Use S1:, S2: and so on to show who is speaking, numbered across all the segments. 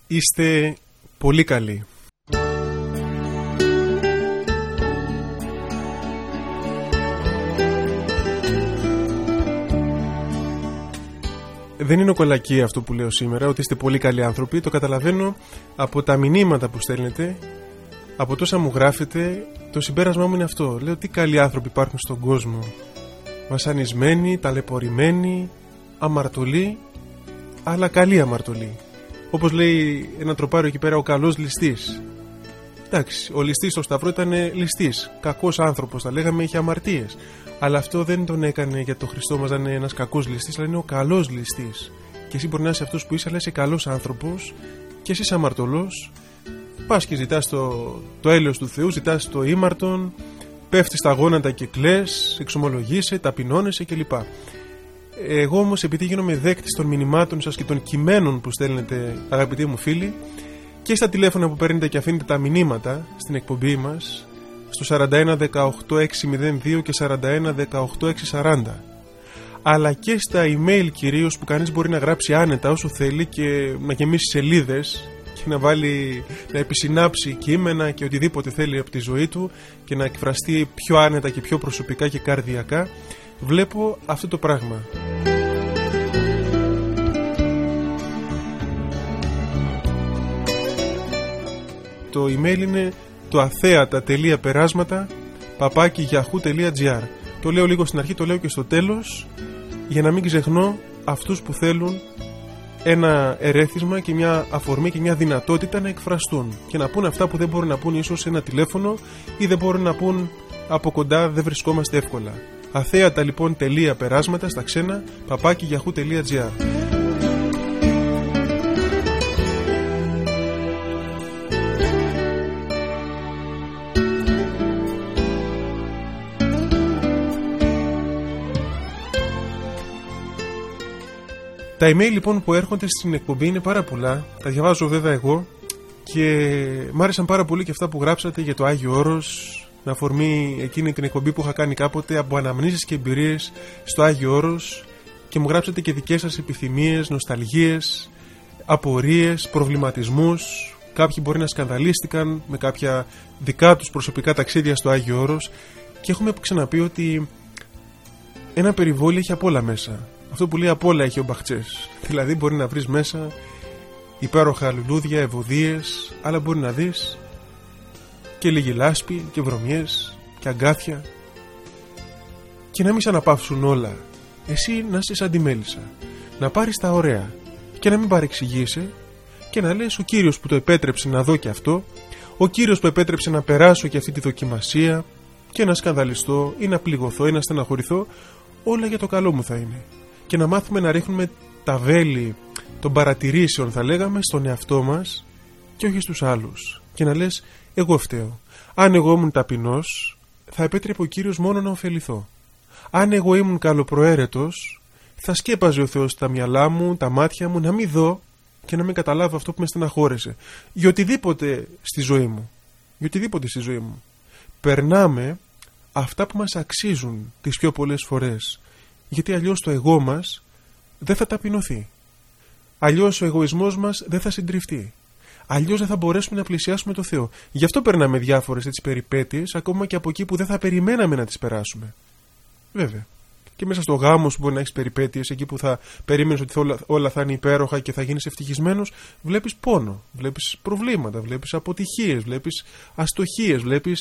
S1: Είστε πολύ καλοί. Δεν είναι κολακία αυτό που λέω σήμερα, ότι είστε πολύ καλοί άνθρωποι. Το καταλαβαίνω από τα μηνύματα που στέλνετε, από τόσα μου γράφετε. Το συμπέρασμά μου είναι αυτό. Λέω τι καλοί άνθρωποι υπάρχουν στον κόσμο. Βασανισμένοι, ταλαιπωρημένοι, αμαρτωλοί, αλλά καλοί αμαρτωλοί. Όπως λέει ένα τροπάριο εκεί πέρα, ο καλός ληστής. Εντάξει, ο ληστής στο Σταυρό ήταν ληστής. Κακός άνθρωπος, θα λέγαμε, είχε αμαρτίες. Αλλά αυτό δεν τον έκανε για το Χριστό μας να είναι ένας κακός ληστής, αλλά είναι ο καλός ληστής. Και εσύ μπορεί να είσαι αυτός που είσαι, αλλά είσαι καλός άνθρωπος και εσύ είσαι αμαρτωλός. Πας και ζητάς το έλεος του Θεού, ζητάς το ήμαρτον, πέφτεις στα γόνατα και κλαις, εξομολογείσαι, ταπεινώνεσαι κλπ. Εγώ όμως, επειδή γίνομαι δέκτης των μηνυμάτων σας και των κειμένων που στέλνετε, αγαπητοί μου φίλοι, και στα τηλέφωνα που παίρνετε και αφήνετε τα μηνύματα στην εκπομπή μας, στο 41 18 602 και 41 18 640, αλλά και στα email κυρίως, που κανείς μπορεί να γράψει άνετα όσο θέλει και να γεμίσει σελίδες και να επισυνάψει κείμενα και οτιδήποτε θέλει από τη ζωή του και να εκφραστεί πιο άνετα και πιο προσωπικά και καρδιακά, βλέπω αυτό το πράγμα. Το email είναι το αθέατα.περάσματα@yahoo.gr. Το λέω λίγο στην αρχή, το λέω και στο τέλος, για να μην ξεχνώ αυτούς που θέλουν ένα ερέθισμα και μια αφορμή και μια δυνατότητα να εκφραστούν και να πούν αυτά που δεν μπορούν να πούν ίσως σε ένα τηλέφωνο ή δεν μπορούν να πούν από κοντά, δεν βρισκόμαστε εύκολα. Αθέατα λοιπόν .περάσματα στα ξένα @yahoo.gr. Τα email λοιπόν που έρχονται στην εκπομπή είναι πάρα πολλά. Τα διαβάζω βέβαια εγώ και μ' άρεσαν πάρα πολύ και αυτά που γράψατε για το Άγιο Όρος, με αφορμή εκείνη την εκπομπή που είχα κάνει κάποτε από αναμνήσεις και εμπειρίες στο Άγιο Όρος, και μου γράψατε και δικές σας επιθυμίες, νοσταλγίες, απορίες, προβληματισμούς. Κάποιοι μπορεί να σκανδαλίστηκαν με κάποια δικά τους προσωπικά ταξίδια στο Άγιο Όρος, και έχουμε ξαναπεί ότι ένα περιβόλι έχει απ' όλα μέσα. Αυτό που λέει απ' όλα έχει ο Μπαχτσές. Δηλαδή μπορεί να βρεις μέσα υπέροχα λουλούδια, ευωδίες, αλλά μπορεί να δεις και λίγη λάσπη και βρωμιές και αγκάθια, και να μην σε αναπαύσουν όλα. Εσύ να είσαι σαν τη μέλισσα, να πάρεις τα ωραία και να μην παρεξηγείσαι και να λες ο Κύριος που το επέτρεψε να δω και αυτό, ο Κύριος που επέτρεψε να περάσω και αυτή τη δοκιμασία και να σκανδαλιστώ ή να πληγωθώ ή να στεναχωρηθώ, όλα για το καλό μου θα είναι. Και να μάθουμε να ρίχνουμε τα βέλη των παρατηρήσεων, θα λέγαμε, στον εαυτό μας και όχι στους άλλους, και να λες εγώ φταίω. Αν εγώ ήμουν ταπεινός, θα επέτρεπε ο Κύριος μόνο να ωφεληθώ. Αν εγώ ήμουν καλοπροαίρετος, θα σκέπαζε ο Θεός τα μυαλά μου, τα μάτια μου, να μην δω και να μην καταλάβω αυτό που με στεναχώρεσε. Για οτιδήποτε στη ζωή μου. Για οτιδήποτε στη ζωή μου. Περνάμε αυτά που μας αξίζουν τις πιο πολλές φορές, γιατί αλλιώς το εγώ μας δεν θα ταπεινωθεί. Αλλιώς ο εγωισμός μας δεν θα συντριφτεί. Αλλιώς δεν θα μπορέσουμε να πλησιάσουμε το Θεό. Γι' αυτό περνάμε διάφορες έτσι περιπέτειες, ακόμα και από εκεί που δεν θα περιμέναμε να τις περάσουμε. Βέβαια. Και μέσα στο γάμο σου μπορεί να έχεις περιπέτειες, εκεί που θα περίμενες ότι όλα θα είναι υπέροχα και θα γίνεις ευτυχισμένος, βλέπεις πόνο, βλέπεις προβλήματα, βλέπεις αποτυχίες, βλέπεις αστοχίες,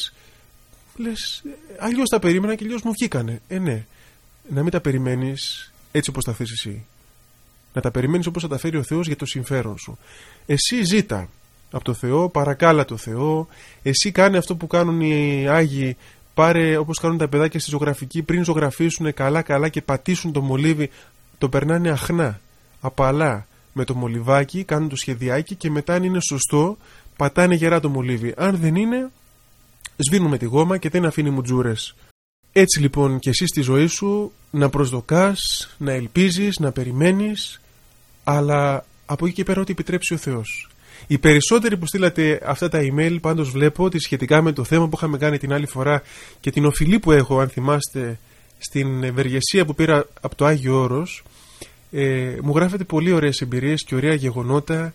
S1: λες, αλλιώς τα περίμενα και αλλιώς μου βγήκανε. Ναι. Να μην τα περιμένεις έτσι όπως τα θες εσύ. Να τα περιμένεις όπως θα τα φέρει ο Θεός για το συμφέρον σου. Εσύ ζήτα από το Θεό, παρακάλα το Θεό. Εσύ κάνε αυτό που κάνουν οι Άγιοι. Πάρε όπως κάνουν τα παιδάκια στη ζωγραφική, πριν ζωγραφίσουν καλά και πατήσουν το μολύβι, το περνάνε αχνά, απαλά με το μολυβάκι, κάνουν το σχεδιάκι και μετά, αν είναι σωστό, πατάνε γερά το μολύβι. Αν δεν είναι, σβήνουν με τη γόμα και δεν αφήνει μουτζούρες. Έτσι λοιπόν και εσύ στη ζωή σου να προσδοκάς, να ελπίζεις, να περιμένεις, αλλά από εκεί και πέρα ό,τι επιτρέψει ο Θεός. Οι περισσότεροι που στείλατε αυτά τα email, πάντως βλέπω ότι σχετικά με το θέμα που είχαμε κάνει την άλλη φορά και την οφειλή που έχω, αν θυμάστε, στην ευεργεσία που πήρα από το Άγιο Όρος, μου γράφετε πολύ ωραίες εμπειρίες και ωραία γεγονότα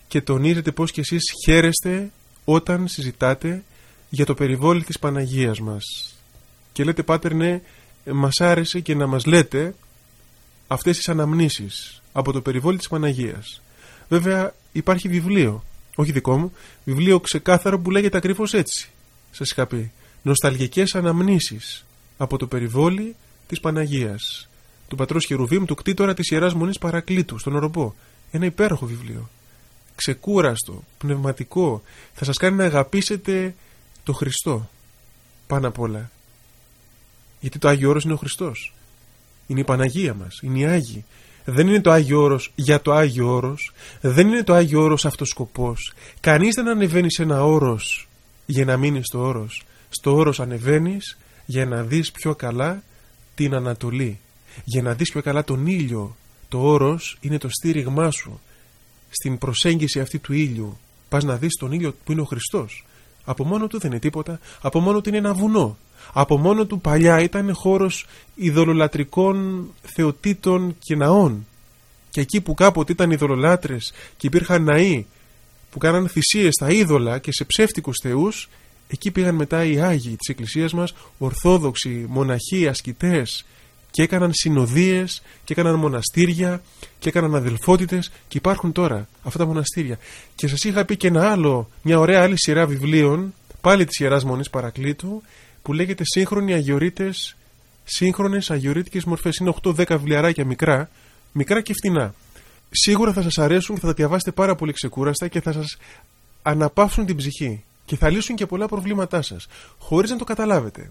S1: και τονίζετε πως και εσείς χαίρεστε όταν συζητάτε για το περιβόλι της Παναγίας μας. Και λέτε, Πάτερ, ναι, μας άρεσε και να μας λέτε αυτές τις αναμνήσεις από το περιβόλι της Παναγίας. Βέβαια υπάρχει βιβλίο, όχι δικό μου, βιβλίο ξεκάθαρο που λέγεται ακριβώς έτσι. Σας είχα πει, νοσταλγικές αναμνήσεις από το περιβόλι της Παναγίας, του πατρός Χερουβίμ, του κτήτορα της Ιεράς Μονής Παρακλήτου στον Οροπό. Ένα υπέροχο βιβλίο, ξεκούραστο, πνευματικό, θα σας κάνει να αγαπήσετε το Χριστό πάνω απ' όλα. Γιατί το Άγιο Όρος είναι ο Χριστός, είναι η Παναγία μας, είναι οι Άγιοι. Δεν είναι το Άγιο Όρος για το Άγιο Όρος, δεν είναι το Άγιο Όρος αυτός σκοπός. Κανείς δεν ανεβαίνει σε ένα όρος για να μείνει στο όρος. Στο όρος ανεβαίνεις για να δεις πιο καλά την Ανατολή, για να δεις πιο καλά τον ήλιο. Το όρος είναι το στήριγμά σου στην προσέγγιση αυτή του ήλιου. Πας να δεις τον ήλιο που είναι ο Χριστός. Από μόνο του δεν είναι τίποτα, από μόνο του είναι ένα βουνό. Από μόνο του παλιά ήταν χώρος ειδωλολατρικών θεοτήτων και ναών. Και εκεί που κάποτε ήταν ειδωλολάτρες και υπήρχαν ναοί που κάναν θυσίες στα είδωλα και σε ψεύτικους θεούς, εκεί πήγαν μετά οι Άγιοι της Εκκλησίας μας, Ορθόδοξοι, μοναχοί, ασκητές, και έκαναν συνοδείες και έκαναν μοναστήρια και έκαναν αδελφότητες, και υπάρχουν τώρα αυτά τα μοναστήρια. Και σας είχα πει και μια ωραία άλλη σειρά βιβλίων, πάλι της Ιεράς Μονής Παρακλήτου, που λέγεται Σύγχρονοι Αγιορείτες, σύγχρονες αγιορείτικες μορφές. Είναι 8-10 βιβλιαράκια μικρά και φτηνά. Σίγουρα θα σας αρέσουν και θα τα διαβάσετε πάρα πολύ ξεκούραστα και θα σας αναπαύσουν την ψυχή και θα λύσουν και πολλά προβλήματά σας, χωρίς να το καταλάβετε.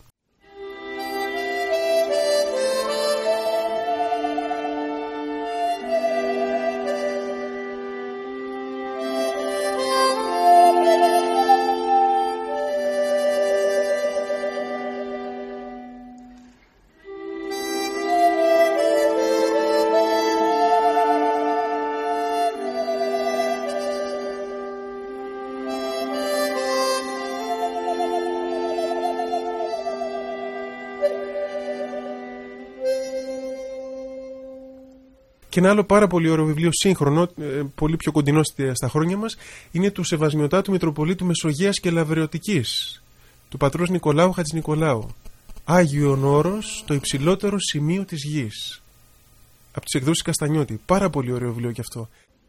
S1: Και ένα άλλο πάρα πολύ ωραίο βιβλίο, σύγχρονο, πολύ πιο κοντινό στα χρόνια μας, είναι του Σεβασμιωτάτου Μητροπολίτου Μεσογείας και Λαβρεωτικής, του πατρός Νικολάου Χατζηνικολάου. Άγιον Όρος, το υψηλότερο σημείο της γης. Από τις εκδόσεις Καστανιώτη. Πάρα πολύ ωραίο βιβλίο κι αυτό.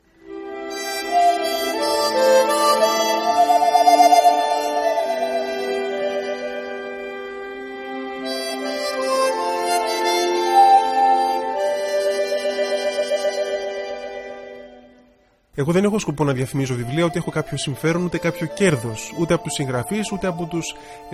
S1: Εγώ δεν έχω σκοπό να διαφημίζω βιβλία, ούτε έχω κάποιο συμφέρον, ούτε κάποιο κέρδος, ούτε από τους συγγραφείς, ούτε από τους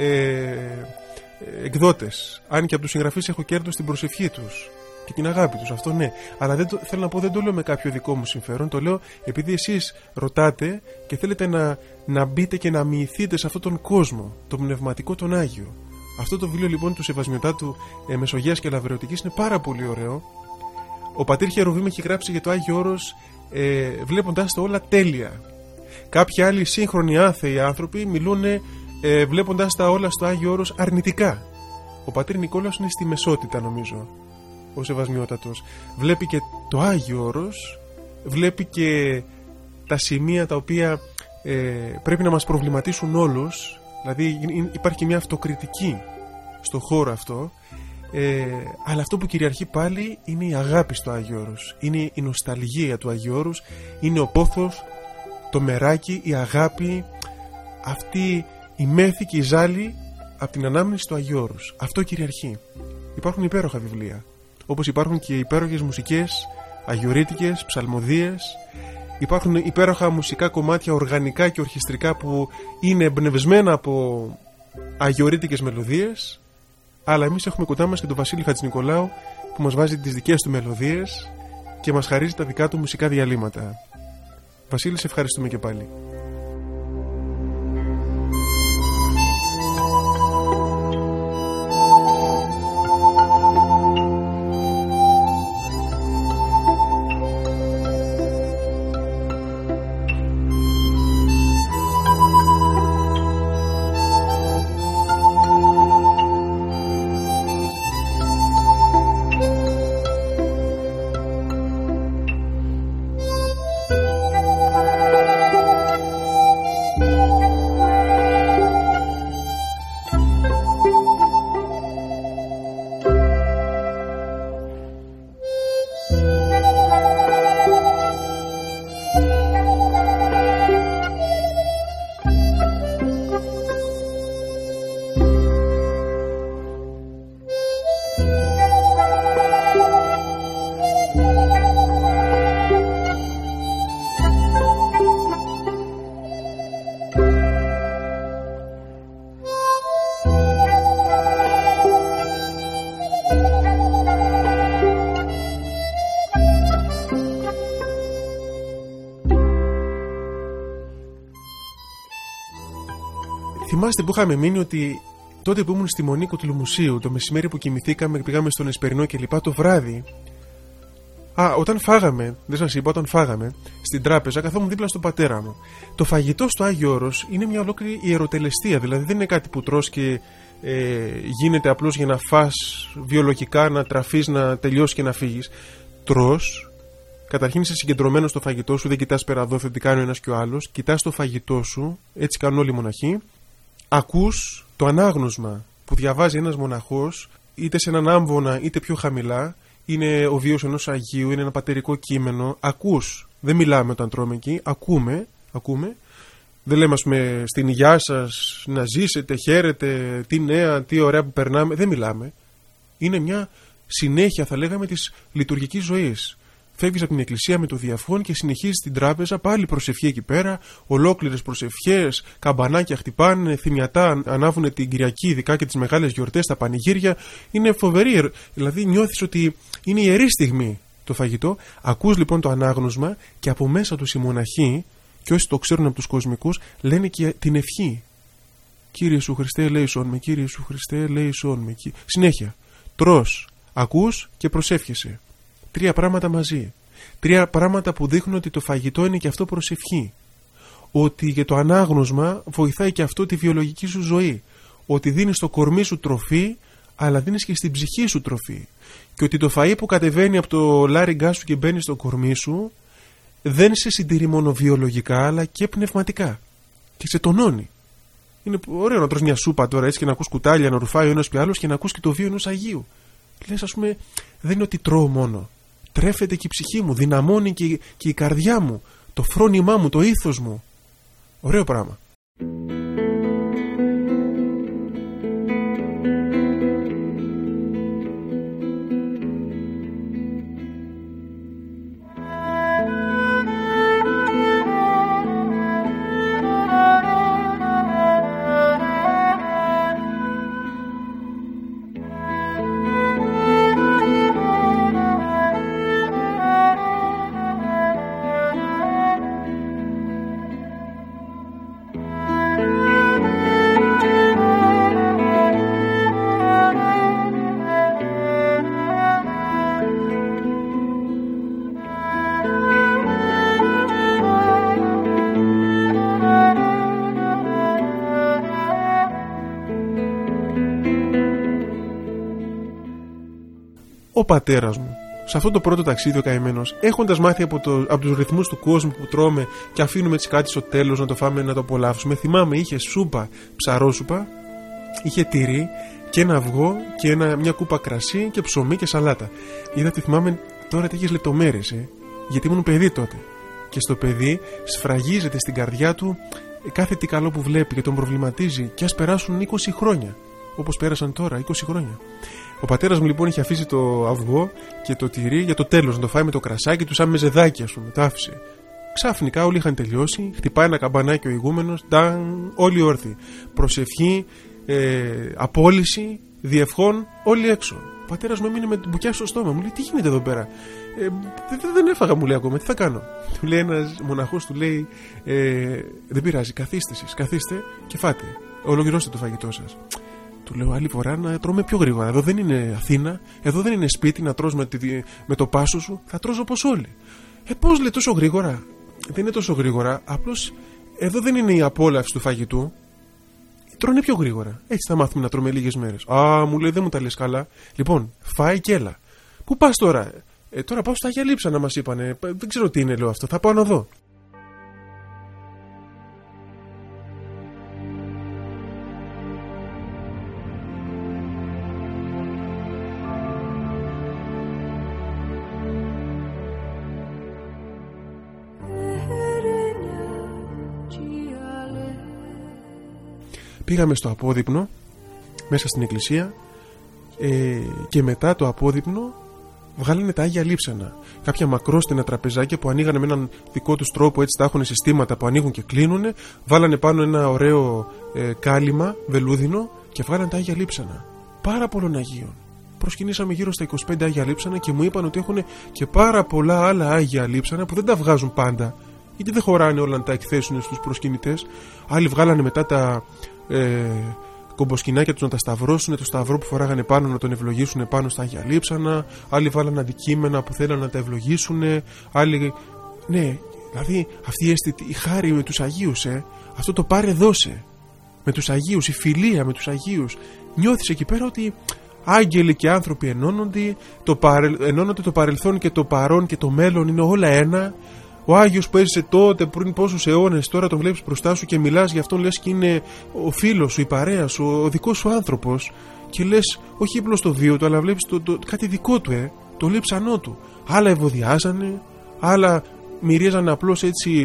S1: εκδότες. Αν και από τους συγγραφείς έχω κέρδος στην προσευχή τους και την αγάπη τους, αυτό ναι. Αλλά θέλω να πω, δεν το λέω με κάποιο δικό μου συμφέρον, το λέω επειδή εσείς ρωτάτε και θέλετε να μπείτε και να μοιηθείτε σε αυτόν τον κόσμο, τον πνευματικό, τον Άγιο. Αυτό το βιβλίο λοιπόν του Σεβασμιωτάτου Μεσογείας και Λαβρεωτικής είναι πάρα πολύ ωραίο. Ο πατήρ Χερουβίμ έχει γράψει για το Άγιο Όρος βλέποντας το όλα τέλεια. Κάποιοι άλλοι σύγχρονοι άθεοι άνθρωποι μιλούν βλέποντας τα όλα στο Άγιο Όρος αρνητικά. Ο πατήρ Νικόλαος είναι στη μεσότητα, νομίζω, ο Σεβασμιότατος. Βλέπει και το Άγιο Όρος, βλέπει και τα σημεία τα οποία πρέπει να μας προβληματίσουν όλους. Δηλαδή υπάρχει και μια αυτοκριτική στο χώρο αυτό. Αλλά αυτό που κυριαρχεί πάλι είναι η αγάπη στο Άγιο Όρος. Είναι η νοσταλγία του Αγίου Όρους. Είναι ο πόθος, το μεράκι, η αγάπη, αυτή η μέθη και η ζάλη από την ανάμνηση του Αγίου Όρους. Αυτό κυριαρχεί. Υπάρχουν υπέροχα βιβλία, όπως υπάρχουν και υπέροχες μουσικές αγιορείτικες, ψαλμοδίες. Υπάρχουν υπέροχα μουσικά κομμάτια οργανικά και ορχιστρικά που είναι εμπνευσμένα από αγιορείτικες μελωδίες. Αλλά εμείς έχουμε κοντά μας και τον Βασίλη Χατζηνικολάου που μας βάζει τις δικές του μελωδίες και μας χαρίζει τα δικά του μουσικά διαλύματα. Βασίλη, σε ευχαριστούμε και πάλι. θυμάστε που είχαμε μείνει ότι τότε που ήμουν στη Μονή Κοτλουμουσίου, το μεσημέρι που κοιμηθήκαμε και πήγαμε στον Εσπερινό κλπ. Το βράδυ. Όταν φάγαμε, δεν σας είπα, όταν φάγαμε στην τράπεζα, καθόμουν δίπλα στον πατέρα μου. Το φαγητό στο Άγιο Όρος είναι μια ολόκληρη ιεροτελεστία. Δηλαδή δεν είναι κάτι που τρως και γίνεται απλώς για να φας βιολογικά, να τραφείς, να τελειώσει και να φύγεις. Τρως. Καταρχήν είσαι συγκεντρωμένος στο φαγητό σου, δεν κοιτάς πέρα εδώ, τι κάνει ο ένας και ο άλλος. Κοιτάς το φαγητό σου, έτσι κάνουν όλοι οι μοναχοί. Ακούς το ανάγνωσμα που διαβάζει ένας μοναχός, είτε σε έναν άμβονα είτε πιο χαμηλά. Είναι ο βίος ενός Αγίου, είναι ένα πατερικό κείμενο. Ακούς, δεν μιλάμε όταν τρώμε εκεί, ακούμε. Δεν λέμε, ας πούμε, στην υγειά σας, να ζήσετε, χαίρετε, τι νέα, τι ωραία που περνάμε. Δεν μιλάμε. Είναι μια συνέχεια, θα λέγαμε, της λειτουργικής ζωής. Φεύγεις από την εκκλησία με το διαφόν και συνεχίζεις στην τράπεζα, πάλι προσευχή εκεί πέρα, ολόκληρες προσευχές, καμπανάκια χτυπάνε, θυμιατά ανάβουν την Κυριακή, ειδικά και τις μεγάλες γιορτές, τα πανηγύρια. Είναι φοβερή, δηλαδή νιώθεις ότι είναι ιερή στιγμή το φαγητό. Ακούς λοιπόν το ανάγνωσμα και από μέσα τους οι μοναχοί, και όσοι το ξέρουν από τους κοσμικούς, λένε και την ευχή. Κύριε Ιησού Χριστέ, ελέησόν με, Κύριε Ιησού Χριστέ, ελέησόν με. Συνέχεια. Τρως, ακούς και προσεύχεσαι. 3 πράγματα μαζί. 3 πράγματα που δείχνουν ότι το φαγητό είναι και αυτό προσευχή. Ότι για το ανάγνωσμα βοηθάει και αυτό τη βιολογική σου ζωή. Ότι δίνεις στο κορμί σου τροφή, αλλά δίνεις και στην ψυχή σου τροφή. Και ότι το φαΐ που κατεβαίνει από το λάριγκά σου και μπαίνει στο κορμί σου, δεν σε συντηρεί μόνο βιολογικά, αλλά και πνευματικά. Και σε τονώνει. Είναι ωραίο να τρως μια σούπα τώρα έτσι και να ακούς κουτάλια να ρουφάει ο ένας και ο άλλος και να ακούς και το βίο ενός Αγίου. Λες, ας πούμε, δεν είναι ότι τρώω μόνο. Τρέφεται και η ψυχή μου, δυναμώνει και η καρδιά μου, το φρόνημά μου, το ήθος μου. Ωραίο πράγμα. Ο πατέρας μου, σε αυτό το πρώτο ταξίδι ο καημένος, έχοντας μάθει από τους ρυθμούς του κόσμου που τρώμε και αφήνουμε έτσι κάτι στο τέλος να το φάμε, να το απολαύσουμε, θυμάμαι είχε σούπα, ψαρόσουπα, είχε τυρί και ένα αυγό και μια κούπα κρασί και ψωμί και σαλάτα. Είδατε, θυμάμαι τώρα τέτοιες λεπτομέρειες, γιατί ήμουν παιδί τότε. Και στο παιδί σφραγίζεται στην καρδιά του κάθε τι καλό που βλέπει και τον προβληματίζει, και ας περάσουν 20 χρόνια, όπως πέρασαν τώρα 20 χρόνια. Ο πατέρας μου λοιπόν είχε αφήσει το αυγό και το τυρί για το τέλος, να το φάει με το κρασάκι του σαν μεζεδάκι, ας πούμε. Το άφησε. Ξαφνικά όλοι είχαν τελειώσει, χτυπάει ένα καμπανάκι ο ηγούμενος, όλοι όρθιοι. Προσευχή, απόλυση, διευχών, όλοι έξω. Ο πατέρας μου έμεινε με την μπουκιά στο στόμα. Μου λέει, τι γίνεται εδώ πέρα? Δεν έφαγα, μου λέει ακόμα, τι θα κάνω? Του λέει ένας μοναχός, του λέει, δεν πειράζει, καθίστε εσείς, καθίστε και φάτε. Ολοκληρώστε το φαγητό σας. Του λέω, άλλη φορά να τρώμε πιο γρήγορα. Εδώ δεν είναι Αθήνα, εδώ δεν είναι σπίτι να τρως με το πάσο σου. Θα τρως όπως όλοι. Πώς λέει τόσο γρήγορα? Δεν είναι τόσο γρήγορα. Απλώς εδώ δεν είναι η απόλαυση του φαγητού. Τρώνε πιο γρήγορα. Έτσι θα μάθουμε να τρώμε λίγες μέρες. Μου λέει, δεν μου τα λες καλά. Λοιπόν, φάει και έλα. Πού πας τώρα? Τώρα πάω στα Άγια Λείψανα, μας είπανε. Δεν ξέρω τι είναι, λέω αυτό. Θα πάω να δω. Πήγαμε στο απόδειπνο, μέσα στην εκκλησία, και μετά το απόδειπνο βγάλανε τα Άγια Λείψανα. Κάποια μακρόστενα τραπεζάκια που ανοίγανε με έναν δικό τους τρόπο, έτσι τα έχουν συστήματα που ανοίγουν και κλείνουν. Βάλανε πάνω ένα ωραίο κάλυμα βελούδινο και βγάλανε τα Άγια Λείψανα. Πάρα πολλών Αγίων. Προσκυνήσαμε γύρω στα 25 Άγια Λείψανα και μου είπαν ότι έχουν και πάρα πολλά άλλα Άγια Λείψανα που δεν τα βγάζουν πάντα, γιατί δεν χωράνε όλα να τα εκθέσουν στους προσκυνητές. Άλλοι βγάλανε μετά κομποσκινάκια τους να τα σταυρώσουν, το σταυρό που φοράγανε πάνω να τον ευλογήσουν πάνω στα Άγια Λείψανα, άλλοι βάλανε αντικείμενα που θέλανε να τα ευλογήσουν, άλλοι. Ναι, δηλαδή αυτή η αίσθητη, η χάρη με τους Αγίους, αυτό το πάρε δώσε. Με τους Αγίους, η φιλία με τους Αγίους. Νιώθεις εκεί πέρα ότι άγγελοι και άνθρωποι ενώνονται, ενώνονται το παρελθόν και το παρόν και το μέλλον είναι όλα ένα. Ο Άγιος που έζησε τότε πριν πόσους αιώνες, τώρα τον βλέπεις μπροστά σου και μιλάς για αυτόν, λες και είναι ο φίλος σου, η παρέα σου, ο δικός σου άνθρωπος, και λες όχι απλώς το βίο του, αλλά βλέπεις κάτι δικό του, το λείψανό του. Άλλα ευωδιάζανε, άλλα μυρίζανε απλώς έτσι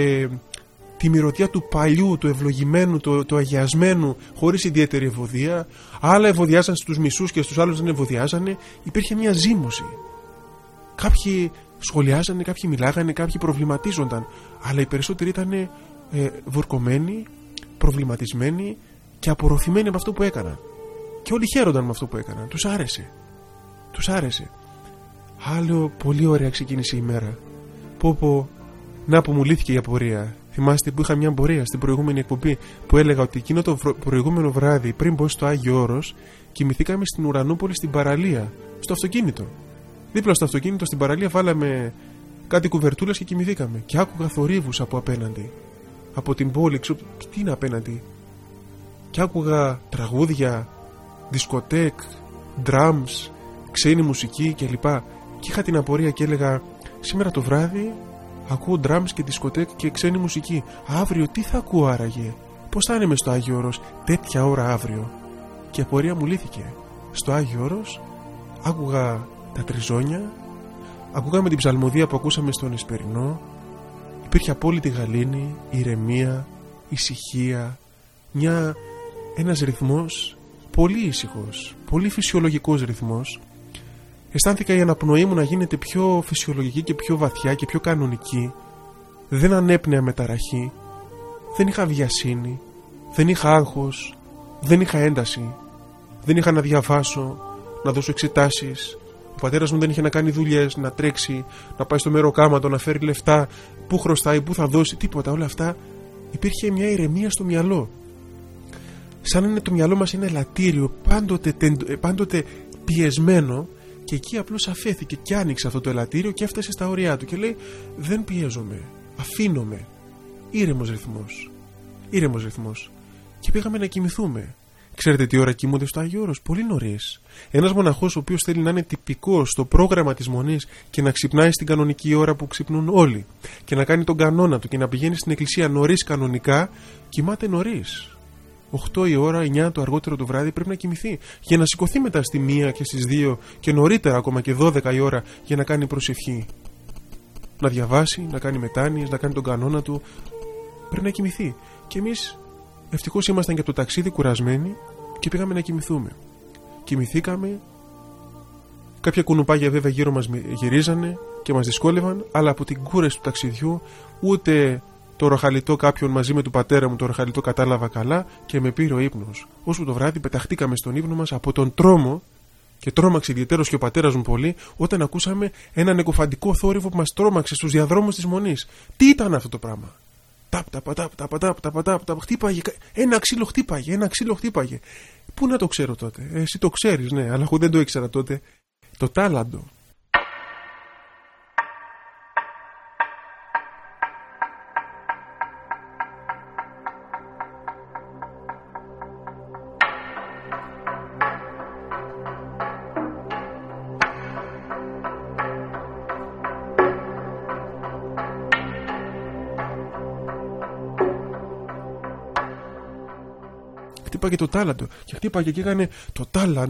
S1: τη μυρωδιά του παλιού, του ευλογημένου, του αγιασμένου, χωρίς ιδιαίτερη ευωδία. Άλλα ευωδιάζαν στους μισούς και στους άλλους δεν ευωδιάζανε. Υπήρχε μια ζύμωση. Κάποιοι σχολιάζανε, κάποιοι μιλάγανε, κάποιοι προβληματίζονταν, αλλά οι περισσότεροι ήταν βουρκωμένοι, προβληματισμένοι και απορροφημένοι από αυτό που έκαναν. Και όλοι χαίρονταν με αυτό που έκαναν. Τους άρεσε. Τους άρεσε. Άλλο πολύ ωραία ξεκίνησε η μέρα. Πω, να που μου λύθηκε η απορία. Θυμάστε που είχα μια απορία στην προηγούμενη εκπομπή που έλεγα ότι εκείνο το προηγούμενο βράδυ, πριν μπω στο Άγιο Όρος, κοιμηθήκαμε στην Ουρανούπολη στην παραλία, στο αυτοκίνητο. Δίπλα στο αυτοκίνητο στην παραλία βάλαμε κάτι κουβερτούλες και κοιμηθήκαμε. Και άκουγα θορύβους από απέναντι. Από την πόλη, τι είναι απέναντι. Και άκουγα τραγούδια, δισκοτέκ, drums, ξένη μουσική κλπ. Και είχα την απορία και έλεγα, σήμερα το βράδυ ακούω drums και δισκοτέκ και ξένη μουσική. Αύριο τι θα ακούω άραγε? Πώς θα είναι μες στο Άγιο Όρος τέτοια ώρα αύριο? Και η απορία μου λύθηκε. Στο Άγιο Όρος άκουγα τα τριζόνια, ακούγαμε την ψαλμοδία που ακούσαμε στον Εσπερινό. Υπήρχε απόλυτη γαλήνη, ηρεμία, ησυχία, ένας ρυθμός πολύ ήσυχος, πολύ φυσιολογικός ρυθμός. Αισθάνθηκα η αναπνοή μου να γίνεται πιο φυσιολογική και πιο βαθιά και πιο κανονική. Δεν ανέπνεα με ταραχή, δεν είχα βιασύνη, δεν είχα άγχος, δεν είχα ένταση, δεν είχα να διαβάσω, να δώσω εξετάσεις. Ο πατέρας μου δεν είχε να κάνει δουλειές, να τρέξει, να πάει στο μεροκάματο, να φέρει λεφτά, πού χρωστάει, πού θα δώσει, τίποτα. Όλα αυτά. Υπήρχε μια ηρεμία στο μυαλό. Σαν είναι το μυαλό μας ένα ελαττήριο, πάντοτε πιεσμένο, και εκεί απλώς αφέθηκε και άνοιξε αυτό το ελαττήριο και έφτασε στα ωριά του και λέει: δεν πιέζομαι, αφήνομαι. Ήρεμος ρυθμός. Ήρεμος ρυθμός. Και πήγαμε να κοιμηθούμε. Ξέρετε τι ώρα κοιμούνται στο Άγιο Όρος? Πολύ νωρίς. Ένας μοναχός ο οποίος θέλει να είναι τυπικός στο πρόγραμμα της μονής και να ξυπνάει στην κανονική ώρα που ξυπνούν όλοι και να κάνει τον κανόνα του και να πηγαίνει στην εκκλησία νωρίς κανονικά, κοιμάται νωρίς. 8 η ώρα, 9 το αργότερο το βράδυ πρέπει να κοιμηθεί για να σηκωθεί μετά στη 1 και στις 2 και νωρίτερα ακόμα και 12 η ώρα για να κάνει προσευχή. Να διαβάσει, να κάνει μετάνοιες, να κάνει τον κανόνα του. Πρέπει να κοιμηθεί. Και εμείς ευτυχώς ήμασταν και από το ταξίδι κουρασμένοι και πήγαμε να κοιμηθούμε. Κοιμηθήκαμε. Κάποια κουνουπάγια βέβαια γύρω μας γυρίζανε και μας δυσκόλευαν, αλλά από την κούραση του ταξιδιού ούτε το ροχαλιτό κάποιον μαζί με του πατέρα μου το ροχαλιτό κατάλαβα καλά και με πήρε ο ύπνος. Όσο το βράδυ πεταχτήκαμε στον ύπνο μας από τον τρόμο και τρόμαξε ιδιαιτέρως και ο πατέρας μου πολύ όταν ακούσαμε έναν εκοφαντικό θόρυβο που μας τρόμαξε στους διαδρόμους της Μονής. Τι ήταν αυτό το πράγμα? Ταπ, χτύπαγε. Ένα ξύλο χτύπαγε. Πού να το ξέρω τότε? Εσύ το ξέρεις, ναι, αλλά εγώ δεν το ήξερα τότε. Το τάλαντο. Χτύπαγε το τάλαντο και χτύπαγε και έκανε το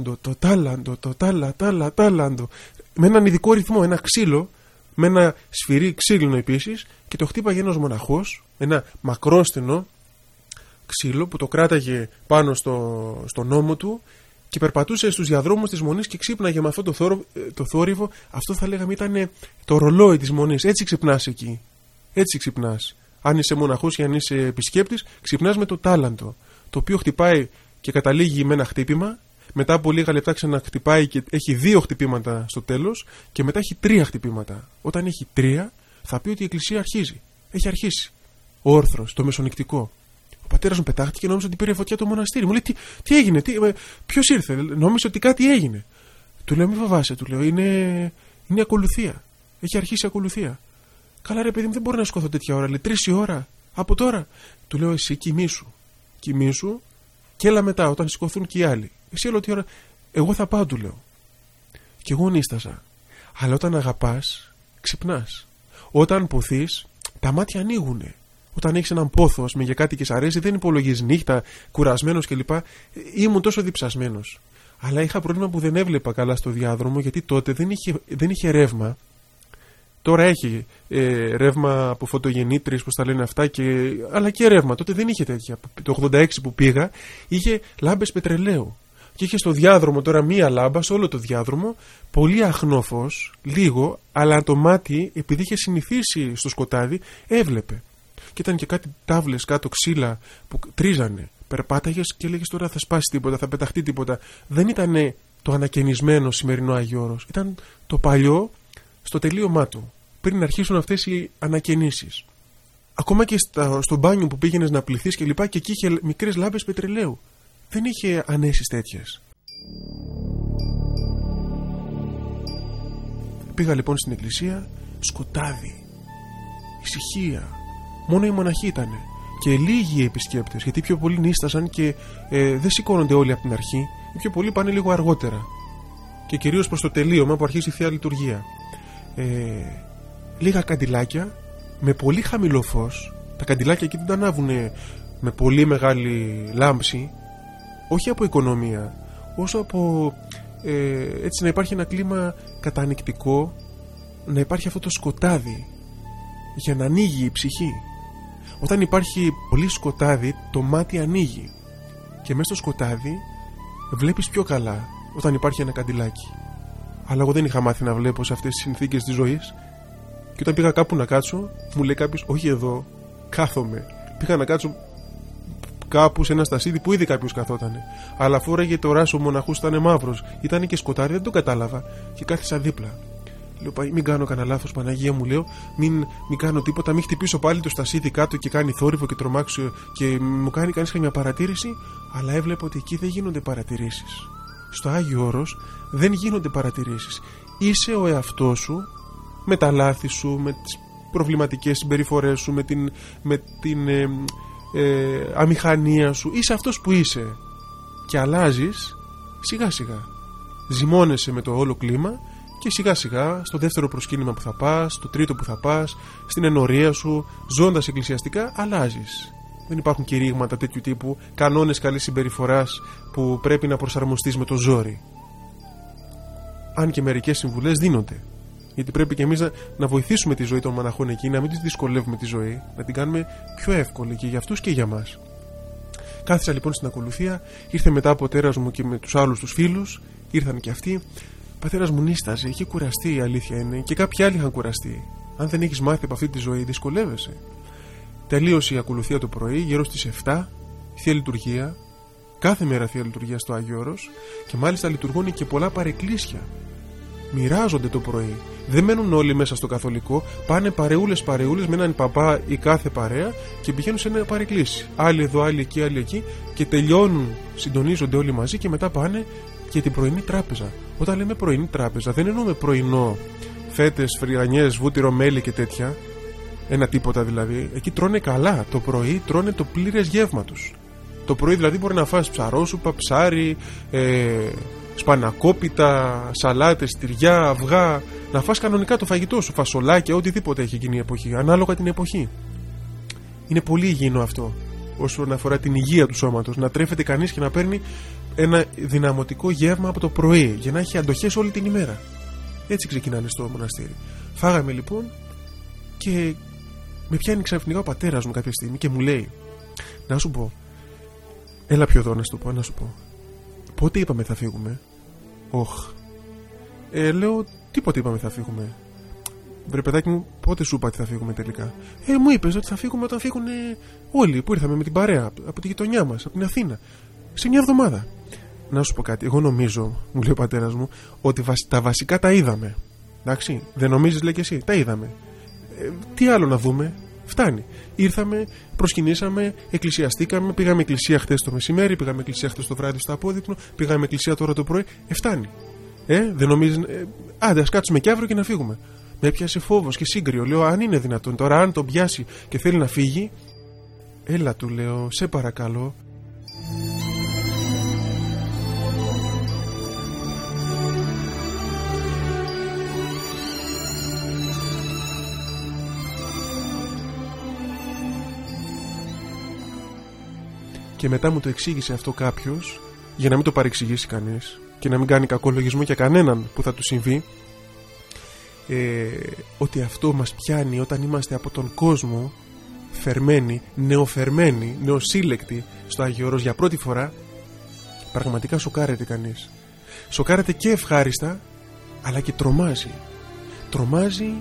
S1: τάλαντο με έναν ειδικό ρυθμό, ένα ξύλο με ένα σφυρί ξύλινο επίσης, και το χτύπαγε ένας μοναχός, ένα μακρόστενο ξύλο που το κράταγε πάνω στον ώμο του και περπατούσε στους διαδρόμους της Μονής και ξύπναγε με αυτό το θόρυβο. Αυτό θα λέγαμε ήταν το ρολόι της Μονής. Έτσι ξυπνάς εκεί, έτσι ξυπνάς. Αν είσαι μοναχός ή αν είσαι επισκέπτης, ξυπνάς με το τάλαντο, το οποίο χτυπάει και καταλήγει με ένα χτύπημα, μετά από λίγα λεπτά ξαναχτυπάει και έχει 2 χτυπήματα στο τέλος και μετά έχει 3 χτυπήματα. Όταν έχει 3 θα πει ότι η εκκλησία αρχίζει. Έχει αρχίσει. Ο όρθρος, το μεσονυκτικό. πατέρας μου πετάχτηκε και νόμιζε ότι πήρε φωτιά το μοναστήρι. Μου λέει τι έγινε, ποιος ήρθε, νόμιζε ότι κάτι έγινε. Του λέω, μη φοβάσαι, του λέω, είναι ακολουθία. Έχει αρχίσει ακολουθία. Καλά, ρε παιδί μου, δεν μπορώ να σκοθώ τέτοια ώρα. Λέει 3 η ώρα από τώρα. Του λέω, εσύ κοιμήσου και έλα μετά όταν σηκωθούν και οι άλλοι. Εσύ όλη τη ώρα. Εγώ θα πάω, του λέω. Και εγώ νίστασα. Αλλά όταν αγαπάς, ξυπνάς. Όταν ποθείς, τα μάτια ανοίγουνε. Όταν έχεις έναν πόθο, με για κάτι και σ' αρέσει, δεν υπολογίζεις νύχτα, κουρασμένος κλπ. Ήμουν τόσο διψασμένος. Αλλά είχα πρόβλημα που δεν έβλεπα καλά στο διάδρομο, γιατί τότε δεν είχε ρεύμα. Τώρα έχει ρεύμα από φωτογεννήτριες, πώς τα λένε αυτά, αλλά και ρεύμα. Τότε δεν είχε τέτοια. Το 86 που πήγα είχε λάμπες πετρελαίου. Και είχε στο διάδρομο τώρα μία λάμπα, σε όλο το διάδρομο, πολύ αχνό φως, λίγο, αλλά το μάτι, επειδή είχε συνηθίσει στο σκοτάδι, έβλεπε. Και ήταν και κάτι τάβλες κάτω, ξύλα που τρίζανε. Περπάταγες και έλεγες τώρα θα σπάσει τίποτα, θα πεταχτεί τίποτα. Δεν ήταν το ανακαινισμένο σημερινό Άγιο Όρος. Ήταν το παλιό στο τελείωμά του, πριν αρχίσουν αυτές οι ανακαινήσεις. Ακόμα και στο μπάνιο που πήγαινες να πληθείς και λοιπά, και εκεί είχε μικρές λάμπες πετρελαίου. Δεν είχε ανέσεις τέτοιες. Πήγα λοιπόν στην εκκλησία, σκοτάδι, ησυχία. Μόνο οι μοναχοί ήτανε. Και λίγοι οι επισκέπτες, γιατί πιο πολλοί νίστασαν και δεν σηκώνονται όλοι από την αρχή. Οι πιο πολλοί πάνε λίγο αργότερα. Και κυρίως προς το τελείωμα που αρχίζει η Θεία Λειτουργία. Λίγα καντιλάκια με πολύ χαμηλό φως. Τα καντιλάκια εκεί δεν τα ανάβουνε με πολύ μεγάλη λάμψη, όχι από οικονομία, όσο από έτσι να υπάρχει ένα κλίμα κατανοητικό, να υπάρχει αυτό το σκοτάδι για να ανοίγει η ψυχή. Όταν υπάρχει πολύ σκοτάδι, το μάτι ανοίγει και μέσα στο σκοτάδι βλέπεις πιο καλά όταν υπάρχει ένα καντιλάκι. Αλλά εγώ δεν είχα μάθει να βλέπω σε αυτές τις συνθήκες της ζωής. Και όταν πήγα κάπου να κάτσω, μου λέει κάποιος, όχι εδώ, κάθομαι. Πήγα να κάτσω κάπου σε ένα στασίδι που ήδη κάποιος καθότανε. Αλλά φόραγε το ράσο μοναχούς, ήταν μαύρος. Ήταν και σκοτάδι, δεν το κατάλαβα. Και κάθισα δίπλα. Λέω, μην κάνω κανένα λάθος, Παναγία μου, λέω, μην κάνω τίποτα, μην χτυπήσω πάλι το στασίδι κάτω και κάνει θόρυβο και τρομάξω και μου κάνει κανείς καμιά παρατήρηση. Αλλά έβλεπα ότι εκεί δεν γίνονται παρατηρήσεις. Στο Άγιο Όρος δεν γίνονται παρατηρήσεις. Είσαι ο εαυτός σου, με τα λάθη σου, με τις προβληματικές συμπεριφορές σου, με την αμηχανία σου. Είσαι αυτός που είσαι και αλλάζεις σιγά σιγά. Ζυμώνεσαι με το όλο κλίμα και σιγά σιγά στο δεύτερο προσκύνημα που θα πας, στο τρίτο που θα πας, στην ενορία σου, ζώντας εκκλησιαστικά, αλλάζεις. Δεν υπάρχουν κηρύγματα τέτοιου τύπου, κανόνες καλής συμπεριφοράς που πρέπει να προσαρμοστείς με το ζόρι. Αν και μερικές συμβουλές δίνονται. Γιατί πρέπει και εμείς να βοηθήσουμε τη ζωή των μοναχών εκεί, να μην τις δυσκολεύουμε τη ζωή, να την κάνουμε πιο εύκολη και για αυτούς και για μας. Κάθισα λοιπόν στην ακολουθία, ήρθε μετά ο πατέρας μου και με τους άλλους τους φίλους, ήρθαν και αυτοί. Ο πατέρας μου νίσταζε, είχε κουραστεί, η αλήθεια είναι, και κάποιοι άλλοι είχαν κουραστεί. Αν δεν έχεις μάθει από αυτή τη ζωή, δυσκολεύεσαι. Τελείωσε η ακολουθία το πρωί, γύρω στις 7, Θεία Λειτουργία. Κάθε μέρα Θεία Λειτουργία στο Άγιο Όρος, και μάλιστα λειτουργούν και πολλά παρεκκλήσια. Μοιράζονται το πρωί. Δεν μένουν όλοι μέσα στο καθολικό, πάνε παρεούλες με έναν παπά η κάθε παρέα και πηγαίνουν σε ένα παρεκκλήσι. Άλλοι εδώ, άλλοι εκεί, άλλοι εκεί, και τελειώνουν, συντονίζονται όλοι μαζί και μετά πάνε και την πρωινή τράπεζα. Όταν λέμε πρωινή τράπεζα, δεν εννοούμε πρωινό, φέτες, φριανιές, βούτυρο, μέλι και τέτοια. Ένα τίποτα δηλαδή. Εκεί τρώνε καλά. Το πρωί τρώνε το πλήρες γεύμα τους. Το πρωί δηλαδή μπορεί να φας ψαρόσουπα, ψάρι, σπανακόπιτα, σαλάτες, τυριά, αυγά. Να φας κανονικά το φαγητό σου, φασολάκια, οτιδήποτε έχει γίνει η εποχή, ανάλογα την εποχή. Είναι πολύ υγιεινό αυτό όσον αφορά την υγεία του σώματος. Να τρέφεται κανείς και να παίρνει ένα δυναμωτικό γεύμα από το πρωί για να έχει αντοχές όλη την ημέρα. Έτσι ξεκινάνε στο μοναστήρι. Φάγαμε λοιπόν και με πιάνει ξαφνικά ο πατέρας μου κάποια στιγμή και μου λέει, να σου πω, έλα πιο εδώ να σου πω. Πότε είπαμε θα φύγουμε? Λέω, τίποτε είπαμε θα φύγουμε. Βρε παιδάκι μου, πότε σου είπα ότι θα φύγουμε τελικά? Μου είπες ότι θα φύγουμε όταν φύγουν όλοι που ήρθαμε με την παρέα από τη γειτονιά μας, από την Αθήνα, σε μια εβδομάδα. Να σου πω κάτι, εγώ νομίζω, μου λέει ο πατέρας μου, ότι τα βασικά τα είδαμε. Εντάξει, δεν νομίζεις, λέει και εσύ, τα είδαμε. Τι άλλο να δούμε? Φτάνει. Ήρθαμε, προσκυνήσαμε, εκκλησιαστήκαμε, πήγαμε εκκλησία χθες το μεσημέρι, πήγαμε εκκλησία χθες το βράδυ στο απόδειπνο, πήγαμε εκκλησία τώρα το πρωί. Φτάνει. Δεν νομίζεις. Άντε, ας κάτσουμε κι αύριο και να φύγουμε. Με έπιασε φόβος και σύγκριο. Λέω, αν είναι δυνατόν τώρα, αν τον πιάσει και θέλει να φύγει, έλα, του λέω, σε παρακαλώ. Και μετά μου το εξήγησε αυτό κάποιος, για να μην το παρεξηγήσει κανείς και να μην κάνει κακό λογισμό για κανέναν που θα του συμβεί, ότι αυτό μας πιάνει όταν είμαστε από τον κόσμο φερμένοι, νεοφερμένοι, νεοσύλλεκτοι στο Άγιο Όρος για πρώτη φορά. Πραγματικά σοκάρεται κανείς. Σοκάρεται και ευχάριστα, αλλά και τρομάζει. Τρομάζει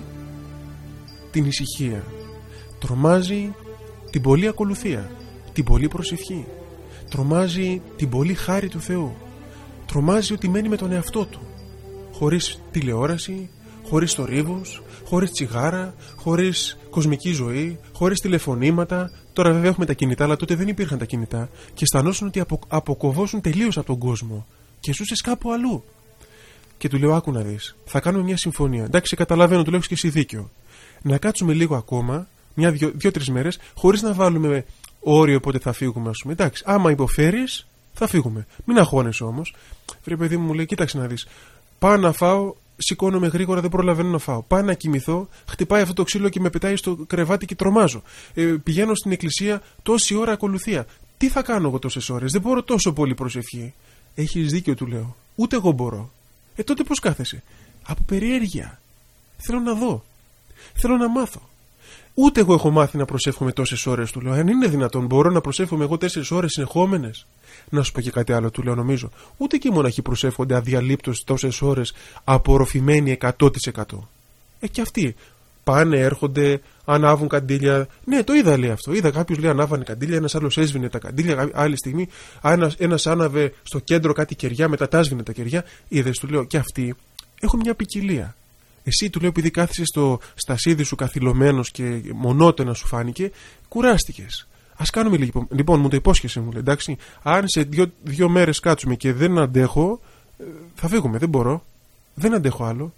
S1: την ησυχία, τρομάζει την πολλή ακολουθία, την πολλή προσευχή, τρομάζει την πολλή χάρη του Θεού, τρομάζει ότι μένει με τον εαυτό του, χωρίς τηλεόραση, χωρίς θορύβους, χωρίς τσιγάρα, χωρίς κοσμική ζωή, χωρίς τηλεφωνήματα. Τώρα βέβαια έχουμε τα κινητά, αλλά τότε δεν υπήρχαν τα κινητά και αισθανόσουν ότι αποκοβώσουν τελείως από τον κόσμο και ζούσες κάπου αλλού. Και του λέω, άκου να δεις, θα κάνουμε μια συμφωνία. Εντάξει, καταλαβαίνω, του λέω, και εσύ δίκιο. Να κάτσουμε λίγο ακόμα, δύο-τρεις μέρες, χωρίς να βάλουμε όριο πότε θα φύγουμε, ας πούμε. Εντάξει, άμα υποφέρεις, θα φύγουμε. Μην αγχώνεσαι όμως. Βρε παιδί μου λέει, κοίταξε να δεις. Πάω να φάω, σηκώνομαι γρήγορα, δεν προλαβαίνω να φάω. Πάω να κοιμηθώ, χτυπάει αυτό το ξύλο και με πετάει στο κρεβάτι και τρομάζω. Πηγαίνω στην εκκλησία, τόση ώρα ακολουθία. Τι θα κάνω εγώ τόσες ώρες, δεν μπορώ τόσο πολύ προσευχή. Έχεις δίκιο, του λέω. Ούτε εγώ μπορώ. Τότε πώς κάθεσαι? Από περιέργεια. Θέλω να δω. Θέλω να μάθω. Ούτε εγώ έχω μάθει να προσεύχομαι τόσες ώρες, του λέω. Αν είναι δυνατόν, μπορώ να προσεύχομαι εγώ 4 ώρες συνεχόμενες? Να σου πω και κάτι άλλο, του λέω, νομίζω. Ούτε και οι μοναχοί προσεύχονται αδιαλείπτως τόσες ώρες, απορροφημένοι 100%. Και αυτοί πάνε, έρχονται, ανάβουν καντήλια. Ναι, το είδα, λέει αυτό. Είδα κάποιους, λέει, ανάβανε καντήλια, ένας άλλος έσβηνε τα καντήλια. Άλλη στιγμή, ένας άναβε στο κέντρο κάτι κεριά, μετά τα έσβηνε τα κεριά. Είδες, του λέω, και αυτοί έχουν μια ποικιλία. Εσύ, του λέω, επειδή κάθισες στο στασίδι σου καθυλωμένος και μονότονα σου φάνηκε, κουράστηκες. Ας κάνουμε λοιπόν, μου το υπόσχεσαι, μου λέει, εντάξει. Αν σε δύο μέρες κάτσουμε και δεν αντέχω, θα φύγουμε. Δεν μπορώ. Δεν αντέχω άλλο.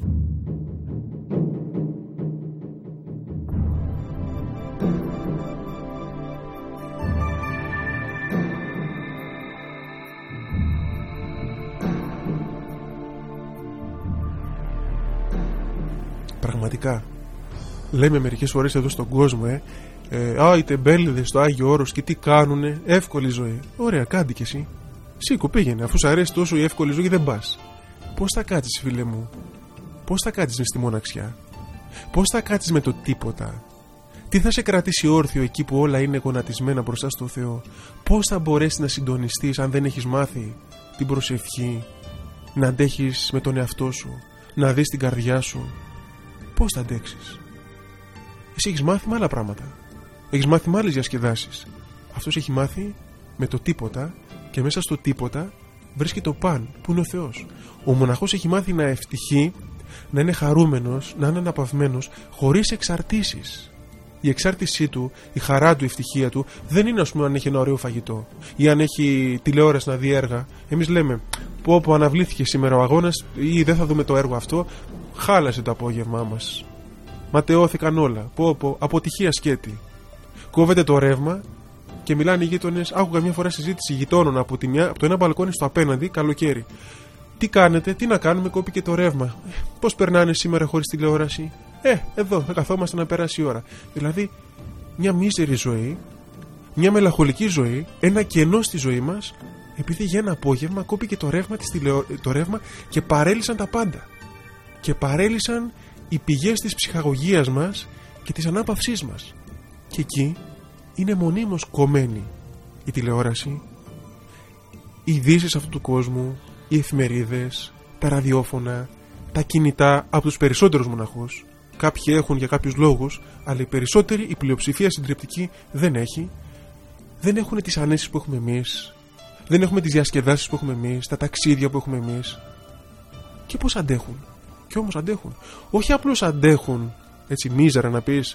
S1: Πραγματικά. Λέμε μερικές φορές εδώ στον κόσμο, οι τεμπέληδες στο Άγιο Όρος και τι κάνουνε, εύκολη ζωή. Ωραία, κάντε κι εσύ. Σήκω, πήγαινε, αφού σ' αρέσει τόσο η εύκολη ζωή δεν πας. Πώς θα κάτσεις, φίλε μου? Πώς θα κάτσεις μες στη μοναξιά? Πώς θα κάτσεις με το τίποτα? Τι θα σε κρατήσει όρθιο εκεί που όλα είναι γονατισμένα μπροστά στο Θεό? Πώς θα μπορέσεις να συντονιστείς αν δεν έχεις μάθει την προσευχή, να αντέχεις με τον εαυτό σου, να δεις την καρδιά σου? Πώς θα αντέξεις? Εσύ έχεις μάθει με άλλα πράγματα. Έχεις μάθει με άλλες διασκεδάσεις. Αυτός έχει μάθει με το τίποτα και μέσα στο τίποτα βρίσκει το παν που είναι ο Θεός. Ο μοναχός έχει μάθει να ευτυχεί, να είναι χαρούμενος, να είναι αναπαυμένος, χωρίς εξαρτήσεις. Η εξάρτησή του, η χαρά του, η ευτυχία του δεν είναι, ας πούμε, αν έχει ένα ωραίο φαγητό ή αν έχει τηλεόραση να δει έργα. Εμείς λέμε, πω αναβλήθηκε σήμερα ο αγώνας ή δεν θα δούμε το έργο αυτό, χάλασε το απόγευμά μας. Ματαιώθηκαν όλα. Πω, αποτυχία σκέτη. Κόβεται το ρεύμα και μιλάνε οι γείτονες. Άκουγα μια φορά συζήτηση γειτόνων από το ένα μπαλκόνι στο απέναντι, καλοκαίρι. Τι κάνετε, τι να κάνουμε, κόπηκε το ρεύμα. Πώς περνάνε σήμερα χωρίς τηλεόραση? Εδώ θα καθόμαστε να περάσει η ώρα. Δηλαδή, μια μίζερη ζωή, μια μελαγχολική ζωή, ένα κενό στη ζωή μας, επειδή για ένα απόγευμα κόπηκε το ρεύμα και παρέλυσαν τα πάντα. Και παρέλυσαν οι πηγές της ψυχαγωγίας μας και της ανάπαυσής μας. Και εκεί είναι μονίμως κομμένη η τηλεόραση, οι ειδήσεις αυτού του κόσμου, οι εφημερίδες, τα ραδιόφωνα, τα κινητά από τους περισσότερους μοναχούς. Κάποιοι έχουν για κάποιους λόγους, αλλά οι περισσότεροι, η πλειοψηφία συντριπτική δεν έχει. Δεν έχουν τις ανέσεις που έχουμε εμείς, δεν έχουμε τις διασκεδάσεις που έχουμε εμείς, τα ταξίδια που έχουμε εμείς. Και πώς αντέχουν? Και όμως αντέχουν. Όχι απλώς αντέχουν έτσι μίζερα να πεις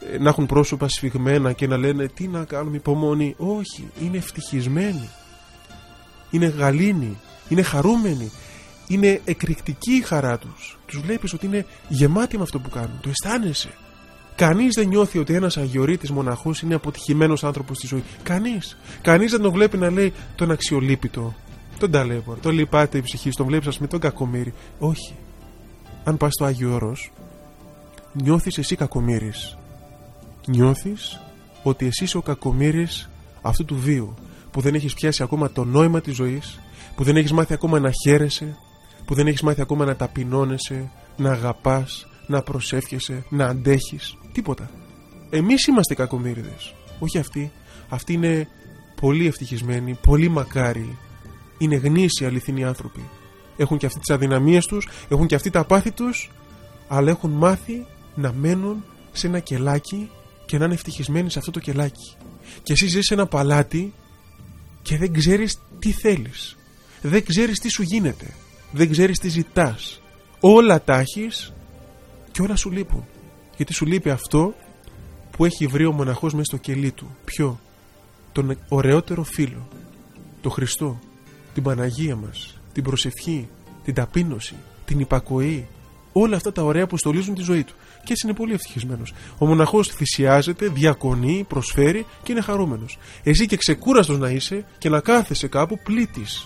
S1: να έχουν πρόσωπα σφιγμένα και να λένε τι να κάνουμε, υπομονή. Όχι, είναι ευτυχισμένοι, είναι γαλήνοι, είναι χαρούμενοι, είναι εκρηκτική η χαρά τους. Τους βλέπεις ότι είναι γεμάτοι με αυτό που κάνουν, το αισθάνεσαι. Κανείς δεν νιώθει ότι ένας αγιορείτης μοναχός είναι αποτυχημένος άνθρωπος στη ζωή. Κανείς δεν τον βλέπει να λέει τον αξιολύπητο, τον ταλέπορο, τον λυπάται η ψυχή, τον βλέπεις ας πούμε τον κακομοίρη. Όχι. Αν πας στο Άγιο Όρος, νιώθεις εσύ κακομοίρης. Νιώθεις ότι εσύ είσαι ο κακομοίρης αυτού του βίου, που δεν έχεις πιάσει ακόμα το νόημα της ζωής, που δεν έχεις μάθει ακόμα να χαίρεσαι, που δεν έχεις μάθει ακόμα να ταπεινώνεσαι, να αγαπάς, να προσεύχεσαι, να αντέχεις. Τίποτα. Εμείς είμαστε κακομοίριδες, όχι αυτοί. Αυτοί είναι πολύ ευτυχισμένοι, πολύ μακάριοι. Είναι γνήσιοι αληθινοί άνθρωποι. Έχουν και αυτοί τις αδυναμίες τους, έχουν και αυτοί τα πάθη τους, αλλά έχουν μάθει να μένουν σε ένα κελάκι και να είναι ευτυχισμένοι σε αυτό το κελάκι. Και εσύ ζεις σε ένα παλάτι και δεν ξέρεις τι θέλεις. Δεν ξέρεις τι σου γίνεται. Δεν ξέρεις τι ζητάς. Όλα τα έχεις και όλα σου λείπουν. Γιατί σου λείπει αυτό που έχει βρει ο μοναχός μέσα στο κελί του. Ποιο? Τον ωραιότερο φίλο. Το Χριστό. Την Παναγία μας. Την προσευχή. Την ταπείνωση. Την υπακοή. Όλα αυτά τα ωραία που στολίζουν τη ζωή του. Και έτσι είναι πολύ ευτυχισμένος. Ο μοναχός θυσιάζεται, διακονεί, προσφέρει και είναι χαρούμενος. Εσύ και ξεκούραστος να είσαι και να κάθεσαι κάπου πλήτης.